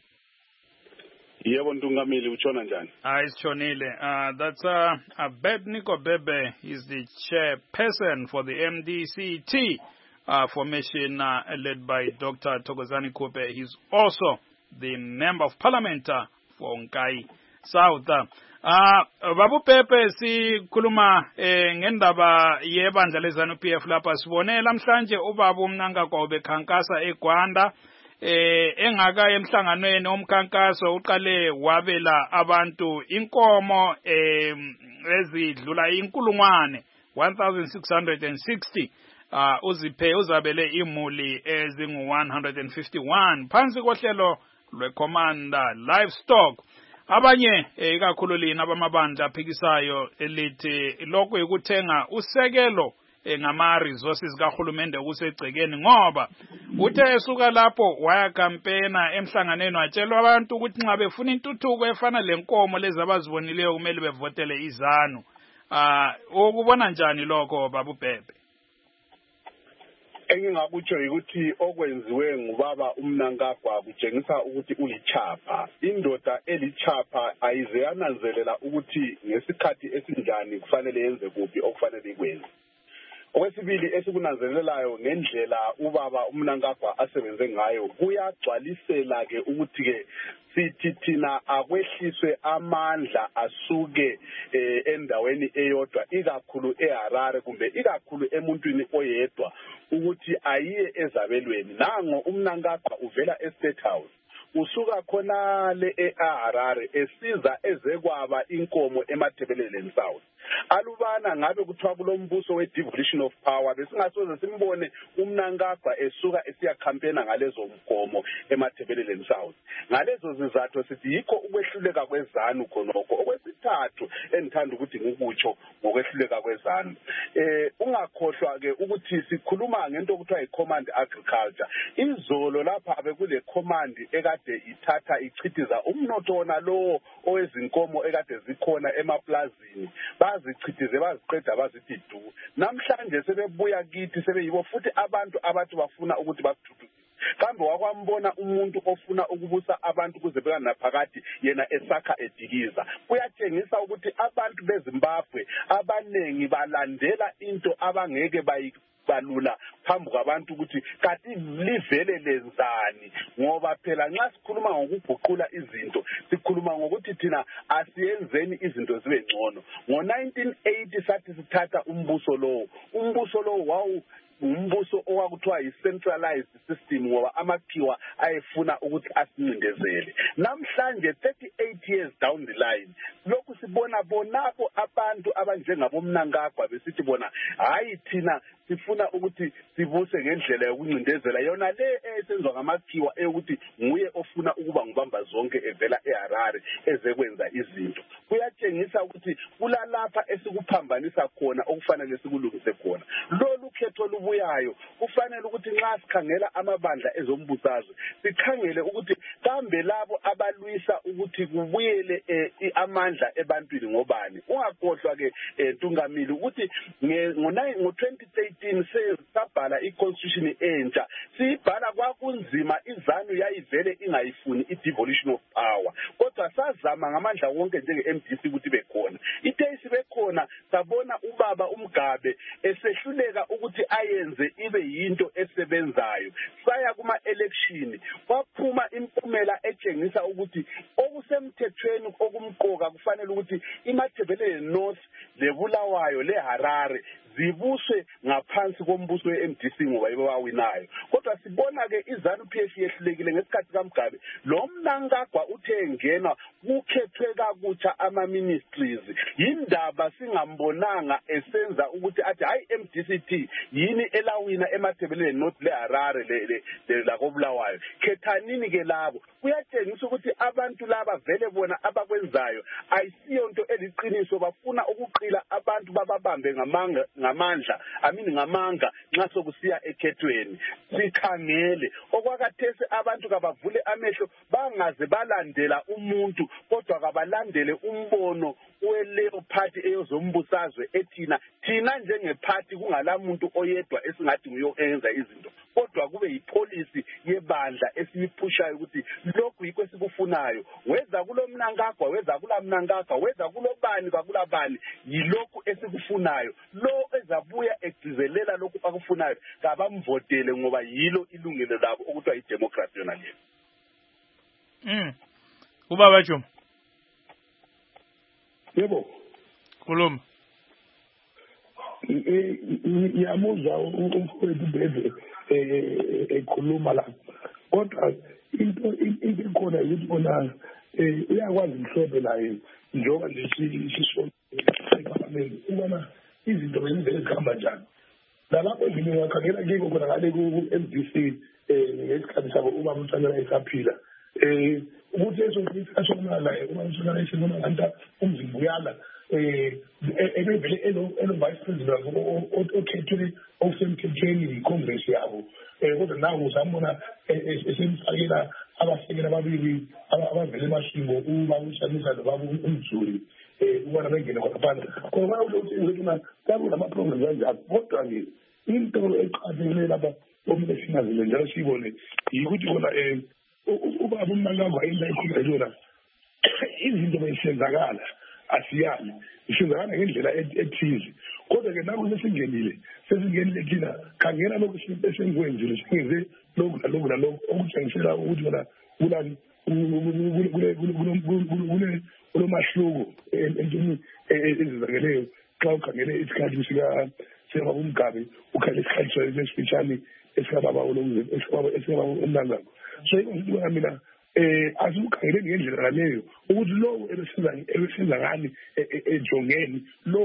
Yebo Ntungamili utshona njani? Hayi sishonile. Uh that's uh Abednego Bebe. He's the chairperson for the M D C T uh formation uh, led by Doctor Thokozani Kupe. He's also the member of parliament uh, for Nkai South. Uh Babu Pepe sikhuluma eh, ngendaba yebandla leZANU-P F lapha sibone lamhlanje ubabu Mnangagwa ubekhankasa eGwanda. Eh engaka emhlanganweni omkhankaso uqale wabela abantu inkomo eh ezidlula inkulungwane one thousand six hundred sixty uh uziphe uzabele imuli ezingu one hundred fifty-one phansi kohlelo lweCommander Livestock. Abanye ikakhulu lina abamabandla aphikisayo elithi lokho ukuthenga usekelo ngama resources kahulumende kusegcekeni ngoba uthe esuka lapho waya campaigna emhlanganeni watshelwa abantu ukuthi nxa befuna intuthuko efana lenkomo lezi abazibonileyo kumele bevotele iZANU. Ah ukubona njani lokho babu Bebe? Engingakutsho ukuthi okwenziwe ngubaba uMnangagwa kutshengisa ukuthi ulichapha. Indoda elichapha ayize yananzelela ukuthi ngesikhathi esinjani kufanele yenze kuphi okufanele ikwenze. Okwesibili esikunanzelelayo ngendlela ubaba uMnangagwa asebenze ngayo kuyagcwalisela ke ukuthi ke sithi thina akwehliswe amandla asuke eh, endaweni eyodwa ikakhulu eHarare kumbe ikakhulu emuntwini oyedwa ukuthi ayiye ezabelweni. Nango uMnangagwa uvela eState House usuka khona le eHarare esiza ezekwaba inkomo eMathebeleleni South. Alubana ngabe kuthiwa kulombuso we-devolution of power besingasoze simbone uMnangagwa esuka esiya campaigna ngalezo mgomo eMathebeleleni South. Ngalezo zizathu sithi yikho ukwehluleka kweZANU khonokho. Okwesithathu endithanda ukuthi ngikutsho ngokwehluleka kweZANU. Eh ungakhohlwa ke ukuthi sikhuluma ngento okuthiwa i-command agriculture. Izolo lapha abekule command ekade ithatha ichithiza umnotho wona lo owezinkomo ekade zikhona emaplazini. Bazichithize baziqeda bazithi du. Namhlanje sebebuya kithi sebeyibo futhi abantu abathi bafuna ukuthi bakuthuthukise. Kambe wakwambona umuntu ofuna ukubusa abantu kuze beka naphakathi yena esakha edikiza. Kuyatshengisa ukuthi abantu beZimbabwe abanengi balandela into abangeke bayi balula phambi kwabantu ukuthi kathi livele lenzani ngoba phela nxa sikhuluma ngokubhuqula izinto sikhuluma ngokuthi thina asiyenzeni izinto zibe ngcono. Ngo nineteen eighty sathi sithatha umbuso lo umbuso lo wawu umbuso owakuthiwa yi-centralized system ngoba amakhiwa ayefuna ukuthi asincindezele. Namhlanje thirty-eight years down the line lokhu sibona bonabo abantu abanjengabomnankagwa besithi bona hayi thina sifuna ukuthi sibuse ngendlela yokuncindezela yona le esenzwa ngamakhiwa eyokuthi nguye ofuna ukuba ngubamba zonke evela eHarare ezekwenza izinto. Kuyatshengisa ukuthi kulalapha esikuphambanisa khona okufanele sikulungise khona. Lolu khetho lubuyayo kufanele ukuthi nxa sikhangela amabandla ezombusazwe sikhangele ukuthi kambe labo abalwisa ukuthi kubuyele amandla ebantwini ngobani. Ungakhohlwa ke Tungamili ukuthi ngo twenty thirteen sabhala i-constitution entsha siyibhala kwakunzima izanu yayivele ingayifuni i-devolution of power kodwa sazama ngamandla wonke njenge-M D C ukuthi bekhona ithe isibekhona sabona ubaba uMgabe esehluleka ukuthi ayenze ibe yinto esebenzayo saya kuma-election kwaphuma impumela etshengisa ukuthi okusemthethweni okumqoka kufanele ukuthi iMatabeleland North leBulawayo leHarare zibuswe ngaphansi kombuso we-M D C ngoba yibo bawinayo kodwa sibona ke iZANU-P F yehlulekile ngesikhathi kaMgabe lo mnankagwa uthe ngena kukhethwe kakutsha ama-ministries yindaba singambonanga esenza ukuthi athi hayi M D C T yini elawina eMatabeleland North leHarare le lakobulawayo khethanini ke labo kuyatshengisa ukuthi abantu laba vele bona abakwenzayo ayisiyonto eliqiniso bafuna ukuqila abantu bababambe ngamanga ngamandla amini ngamanga nxa sokusiya ekhethweni sikhangele okwakathese abantu kabavule amehlo bangaze balandela umuntu kodwa kabalandele umbono weleyo party eyozombusazwe ethina thina njengephathi kungalamuntu oyedwa esingathi nguyo enza izinto kodwa kube yipolicy yebandla esiyiphushayo ukuthi lokhu yikho esikufunayo weza kulomnankagwa weza kulamnankagwa weza kulobani bakulabani yilokhu esikufunayo lo ezabuya egcizelela lokhu akufunayo kabamvotele ngoba yilo ilungelo labo okuthiwa yi-democracy yona leyo. Mm. Ubaba Juma. Yebo. Khuluma. Ngiyamuzwa umfowethu Bhede ekhuluma la. Kodwa into into ekhona ukuthi bona uyakwazi mhlophe naye njengoba nje sisho eParliament ubona izinto bezivele zikhamba njani. Nalapho endlini ngakhangela kiko khona ngale ku-M D C ngesikhathi sabo uma umntwana esaphila. Eh ukuthi esofisa asomala uma umntwana esizoma nganta umzimba uyala eh ebevele elo elo vice president okhethwe osemthethweni yiCongress yabo. Eh kodwa nawo uzamona esemfakela abasekela ababili abavele emashingo uba ushamisa nobaba uMzulu eh ubona bengena kwaphanda ngoba ukuthi ukuthi kabu lama programs kanjalo kodwa ke into eqhathekile lapha omlesinazile njalo sibone yikuthi kona eh ubaba uMnankagwa into ekhulekela izinto bezisenzakala asiyani isenzakala ngendlela ethize kodwa ke naku sesingenile sesingenile thina khangela lokhu esenkwenzile senze lokhu nalokhu nalokhu okutshengisela ukuthi bona kulani kule kule kulomahluko entweni ezizakeleyo xa ukhangele isikhathi sika sika uMgabe ukhangele isikhathi sesifitshane esikababa olonze esikababa esikababa uMnankagwa so ikho mina eh asibukhangele ngendlela leyo ukuthi lo ebesenza ebesenza ngani ejongeni lo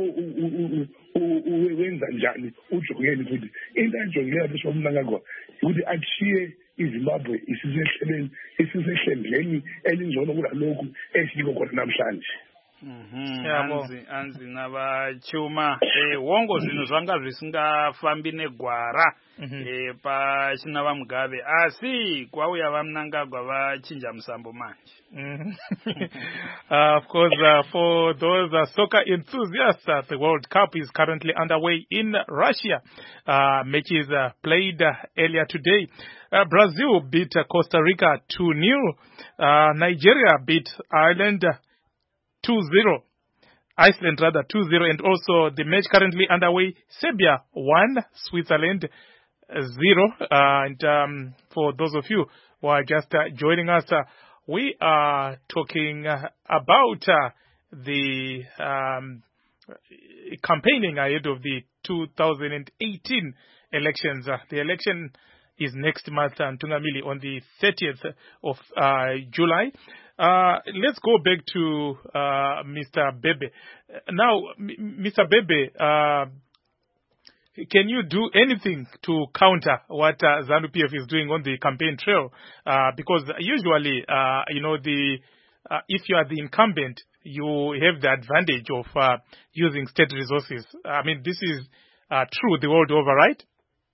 wenza njani ujongeni futhi into enjongile lapho soMnankagwa ukuthi akushiye iZimbabwe isisehleleni isisehlendleni elingcono kulalokhu esiko khona namhlanje. Mhm anzi anzi nabachuma eh wongo zvino zvanga zvisingafambi negwara eh pachina vaMugabe asi kwauya vaMnankagwa vachinja musambo manje. uh, of course uh, for those uh, soccer enthusiasts uh, the World Cup is currently underway in Russia. Uh, matches uh, played uh, earlier today. Uh, Brazil beat uh, Costa Rica two nil. Uh, Nigeria beat Ireland uh, two zero. Iceland rather two zero, and also the match currently underway, Serbia one, Switzerland zero. Uh, and um, for those of you who are just uh, joining us, uh, we are talking uh, about uh, the um, campaigning ahead of the two thousand eighteen elections. Uh, the election is next month, uh, Tungamili, on the thirtieth of uh, July. Uh, let's go back to uh, Mister Bebe. Now, M- Mister Bebe, uh, can you do anything to counter what uh, ZANU-P F is doing on the campaign trail? Uh, because usually, uh, you know, the uh, if you are the incumbent, you have the advantage of uh, using state resources. I mean, this is uh, true the world over, right?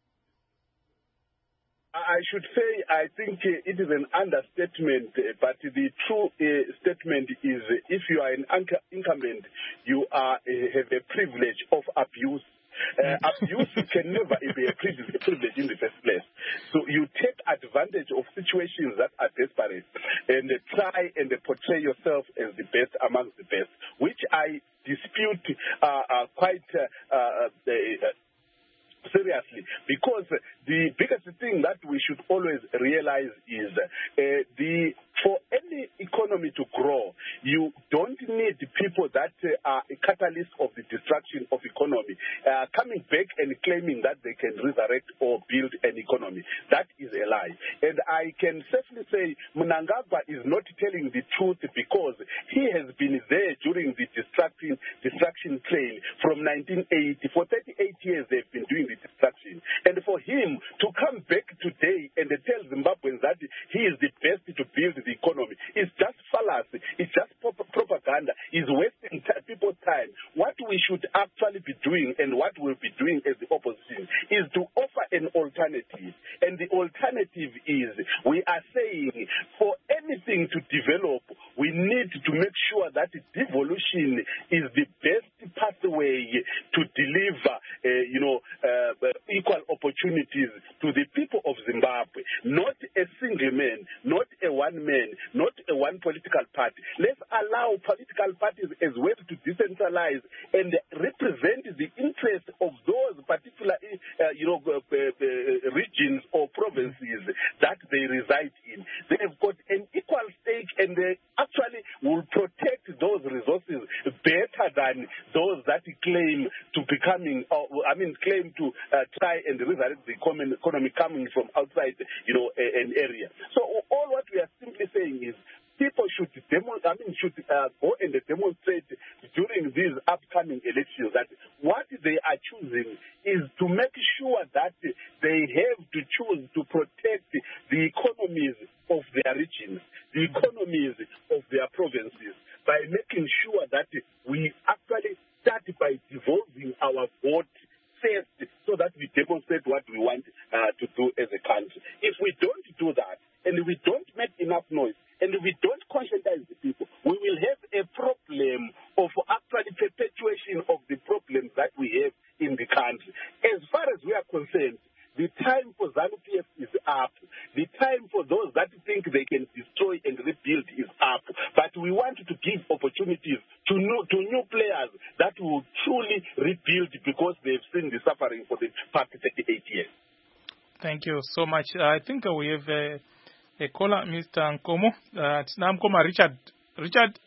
I should say, I think uh, it is an understatement, uh, but the true uh, statement is uh, if you are an incumbent, you are uh, have a privilege of abuse. Uh, abuse can never be a privilege, privilege in the first place. So you take advantage of situations that are desperate and uh, try and uh, portray yourself as the best amongst the best, which I dispute uh, uh, quite uh, uh, uh, seriously, because the biggest thing that we should always realize is uh, the for any economy to grow, you don't need people that uh, are a catalyst of the destruction of economy uh, coming back and claiming that they can resurrect or build an economy. That is a lie. And I can safely say Mnangagwa is not telling the truth because he has been there during the destruction, destruction trail from nineteen eighty. For thirty-eight years, they've been doing the destruction. And for him to come back today and tell Zimbabweans that he is the best to build the economy, it's just fallacy. It's just propaganda. It's wasting t- people's time. What we should actually be doing and what we'll be doing as the opposition is to offer an alternative. And the alternative is we are saying for anything to develop, we need to make sure that devolution is the best pathway to deliver, uh, you know, uh, equal opportunities to the people of Zimbabwe. Not a single man, not a one man, not a one political party. Let's allow political parties as well to decentralize and represent the interests of those particular, uh, you know, uh, uh, regions or provinces that they reside in. They have got an equal stake, and they actually will protect those resources better than those that claim to becoming, uh, I mean, claim to uh, try and resurrect the economy coming from outside, you know, a, an area. So all what we are simply saying is people should demo, I mean, should uh, go and demonstrate during these upcoming elections that what they are choosing is to make sure that they have to choose to protect the economies of their regions, the economies of their provinces, by making sure that we actually start by devolving our vote first so that we demonstrate what we want uh, to do as a country. If we don't do that, and we don't make enough noise, and we don't conscientize the people, we will have a problem of actually perpetuation of the problems that we have in the country. As far as we are concerned, the time for ZANU-P F is up. The time for those that think they can destroy and rebuild is up. But we want to give opportunities to new, to new players that will truly rebuild because they've seen the suffering for the past thirty-eight years. Thank you so much. I think we have a, a caller, Mister Nkomo. Uh, Nkomo Richard. Richard?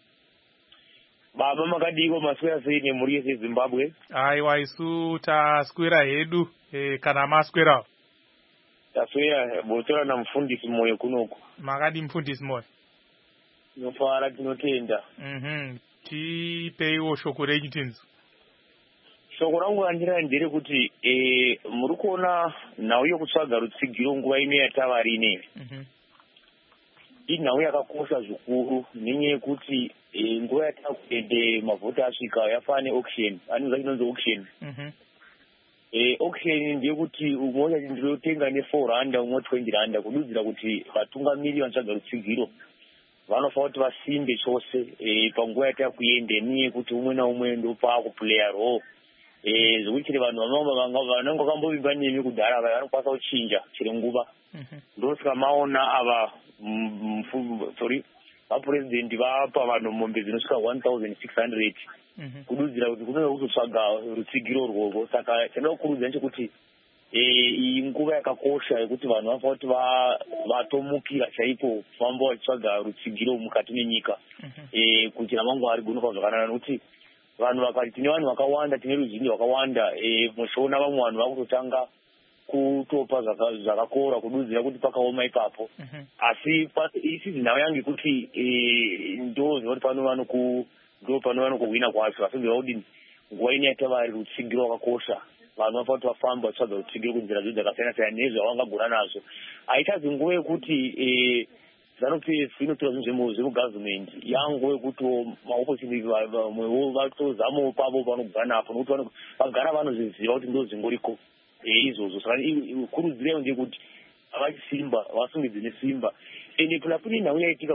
Baba makadiko maswera sei muri Zimbabwe. Aiwa isu ta square hedu e kana masquera. Taswera botora na mfundisi moyo kunoko. Makadi mfundisi moyo. Nofara tinotenda. Mhm. Ti peiwo shoko regitinzo. Shoko rangu andira ndere kuti eh muri kuona nauyo kutsvaga rutsigiro nguva ine yatavari ine. Mhm. Inhau yakakosha zvikuru nenyaya yekuti nguva yatakuende mavhoti asvika yafana neauction, anonzi inonzi auction. Mhm. Eh auction ndeyekuti umwe wacho ndinotenga ne-four rand umwe twenty rand kududzira kuti vatungamiri vanotsvaga rutsigiro vanofanira kuti vasimbe chose eh panguva yatakuende nenyaya yekuti umwe naumwe ndopa kuplaya role. Eh zvekuti vanhu vanenge vakambovimba nemi kudhara vanokwanisa kuchinja chiri nguva. Ndosaka maona ava sorry vapurezidendi vapa vanhu mombe dzinosvika one thousand six hundred kududzira kuti kunenge kuzotsvaga rutsigiro rworwo. Saka tinoda kukurudzira nechekuti iyi nguva yakakosha yekuti vanhu vanofanira kuti vatomukira chaipo vamba vachitsvaga rutsigiro mukati menyika kuti ramangwana rigone kuva zvakanaka, nokuti vanhu vakati tine vanhu vakawanda tine ruzhinji rwakawanda muchiona vamwe vanhu vakutotanga kutopa zvakakora kududzira kuti pakaoma ipapo asi isizi nhau yangu kuti ndo zvinoti pano vanoku ndo pano vanokuhwina kwacho asi ndoda kudini nguva ino yaita vari rutsigiro rwakakosha vanhu vafaa kuti vafamba vachitsvaga rutsigiro kunzira dzo dzakasiyana siyana nezvavangagona nazvo haitazi nguva yekuti ZANU-P F inotora zvinhu zvemugavhimende yanguva yekuti maopportunity vamwewo vatozamawo pavo panogara napo nokuti vagara vanozviziva kuti ndo zvingoriko izvozvo saka kurudziro ndeyekuti vachisimba vasungidze nesimba ende pulapuni nhau yaitika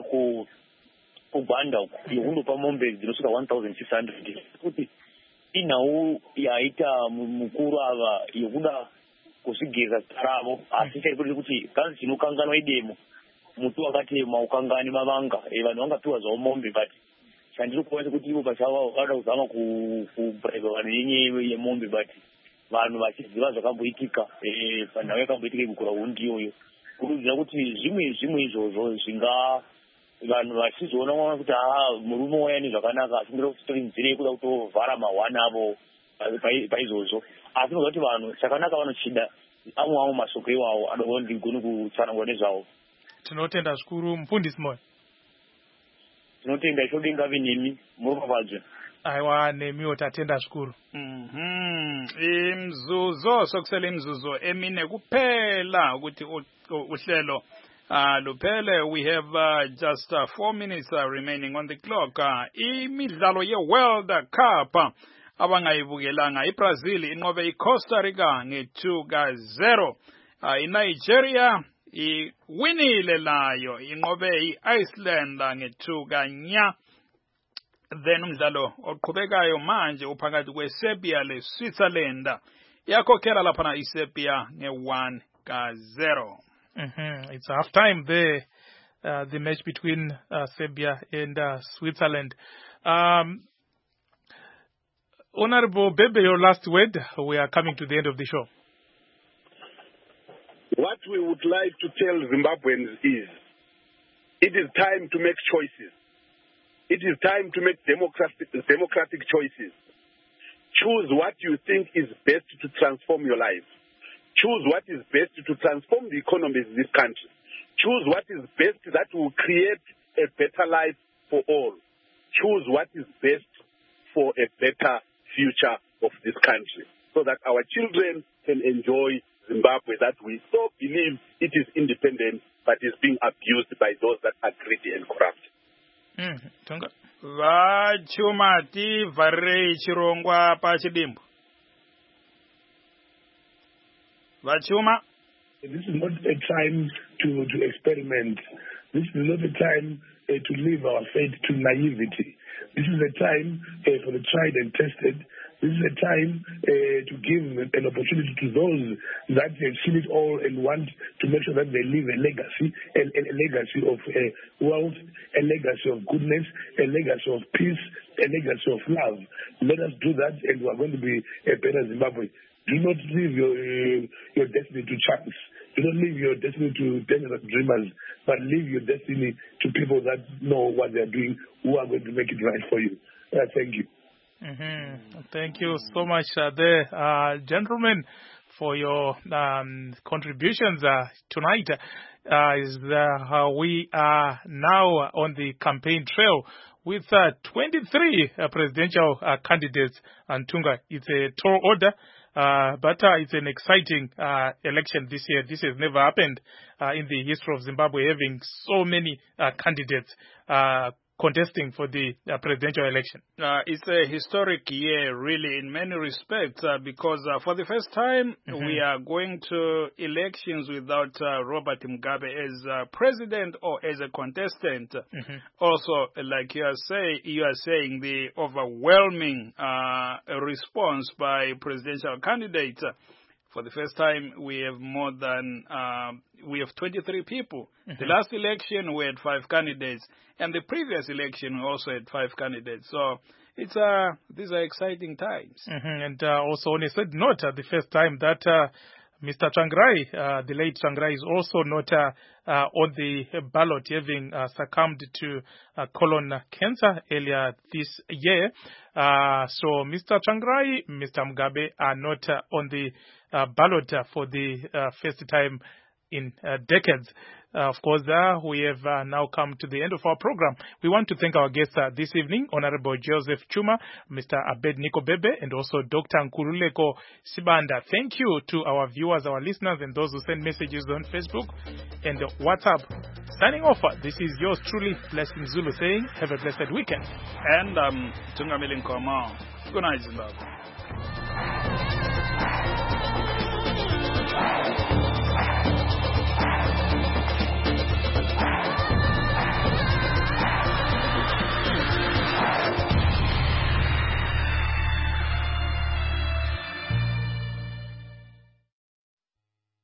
kugwanda uku yekundopa mombe dzinosvika one thousand six hundred kuti inhau yaita mukuru ava yekuda kuzvigeza ravo asi chaikoti kuti kanzi chinokanganwa idemo muti wakatemwa ukangani mavanga vanhu vangapiwa zvavo mombe but chandiri kuona kuti ivo pachavo vada kuzama kubraiva vanhu yenye yemombe but vanhu vachiziva zvakamboitika panhau yakamboitika ikukura hundi iyoyo kurudzira kuti zvimwe zvimwe izvozvo zvinga vanhu vachizoona mwana kuti haa murume wayani zvakanaka asi ndiri kutori nzira yekuda kutovhara mahwani avo paizvozvo asi nokuti kuti vanhu chakanaka vanochida amwe amwe mashoko iwawo adoko ndigoni kutsanangura nezvavo. Tinotenda zvikuru mufundisi moyo. Tinotenda ishodenga vinemi muropafadzwe. Aiwa nemiwo tatenda zvikuru. Mhm. Imzuzo sokusela imzuzo emine kuphela ukuthi uhlelo Uh, Lupele, we have uh, just uh, four minutes uh, remaining on the clock. Uh, imidlalo ye-World Cup uh, abangayibukelanga iBrazil inqobe iCosta Rica nge-two ka zero. Uh, iNigeria iwinile layo inqobe i-Iceland nge-two ka nya. Then umdlalo oqhubekayo manje uphakathi kweSerbia leSwitzerland. Yakhokhela lapha na iSerbia nge-one ka zero. Mm-hmm. It's half time there, uh, the match between uh, Serbia and uh, Switzerland. Um, Honorable Bebe, your last word. We are coming to the end of the show. What we would like to tell Zimbabweans is, it is time to make choices. It is time to make democratic, democratic choices. Choose what you think is best to transform your life. Choose what is best to transform the economy of this country. Choose what is best that will create a better life for all. Choose what is best for a better future of this country so that our children can enjoy Zimbabwe that we so believe it is independent but is being abused by those that are greedy and corrupt. Mm. Vachumati varei chirongwa pachidimbu. Vachuma. This is not a time to, to experiment. This is not a time uh, to leave our faith to naivety. This is a time uh, for the tried and tested. This is a time uh, to give an opportunity to those that have seen it all and want to make sure that they leave a legacy, a, a legacy of uh, wealth, a legacy of goodness, a legacy of peace, a legacy of love. Let us do that and we are going to be a better Zimbabwe. Do not leave your uh, your destiny to chance. Do not leave your destiny to desperate dreamers, but leave your destiny to people that know what they are doing, who are going to make it right for you. Uh, thank you. Mm-hmm. Thank you so much, uh, there, uh, gentlemen, for your um, contributions uh, tonight. Uh, is uh, we are now on the campaign trail with uh, twenty-three uh, presidential uh, candidates. And Tunga, it's a tall order. Uh, but uh, it's an exciting uh, election this year. This has never happened uh, in the history of Zimbabwe, having so many uh, candidates uh, contesting for the uh, presidential election. Uh, it's a historic year, really, in many respects, uh, because uh, for the first time, mm-hmm. we are going to elections without uh, Robert Mugabe as uh, president or as a contestant. Mm-hmm. Also, like you are, say, you are saying, the overwhelming uh, response by presidential candidates. For the first time, we have more than, uh, we have twenty-three people. Mm-hmm. The last election, we had five candidates. And the previous election, we also had five candidates. So it's uh, these are exciting times. Mm-hmm. And uh, also on a said note, uh, the first time that uh, Mister Tsvangirai, uh, the late Tsvangirai, is also not uh, uh, on the ballot, having uh, succumbed to uh, colon cancer earlier this year. Uh, so Mister Tsvangirai, Mister Mugabe are not uh, on the uh, ballot uh, for the uh, first time in uh, decades. Uh, of course, uh, we have uh, now come to the end of our program. We want to thank our guests uh, this evening, Honorable Joseph Chuma, Mister Abednego Bebe, and also Doctor Nkululeko Sibanda. Thank you to our viewers, our listeners, and those who send messages on Facebook and WhatsApp. Signing off, uh, this is yours truly, Blessing Zulu, saying, have a blessed weekend. And um, Tungamili Nkoma. Good night, Zimbabwe.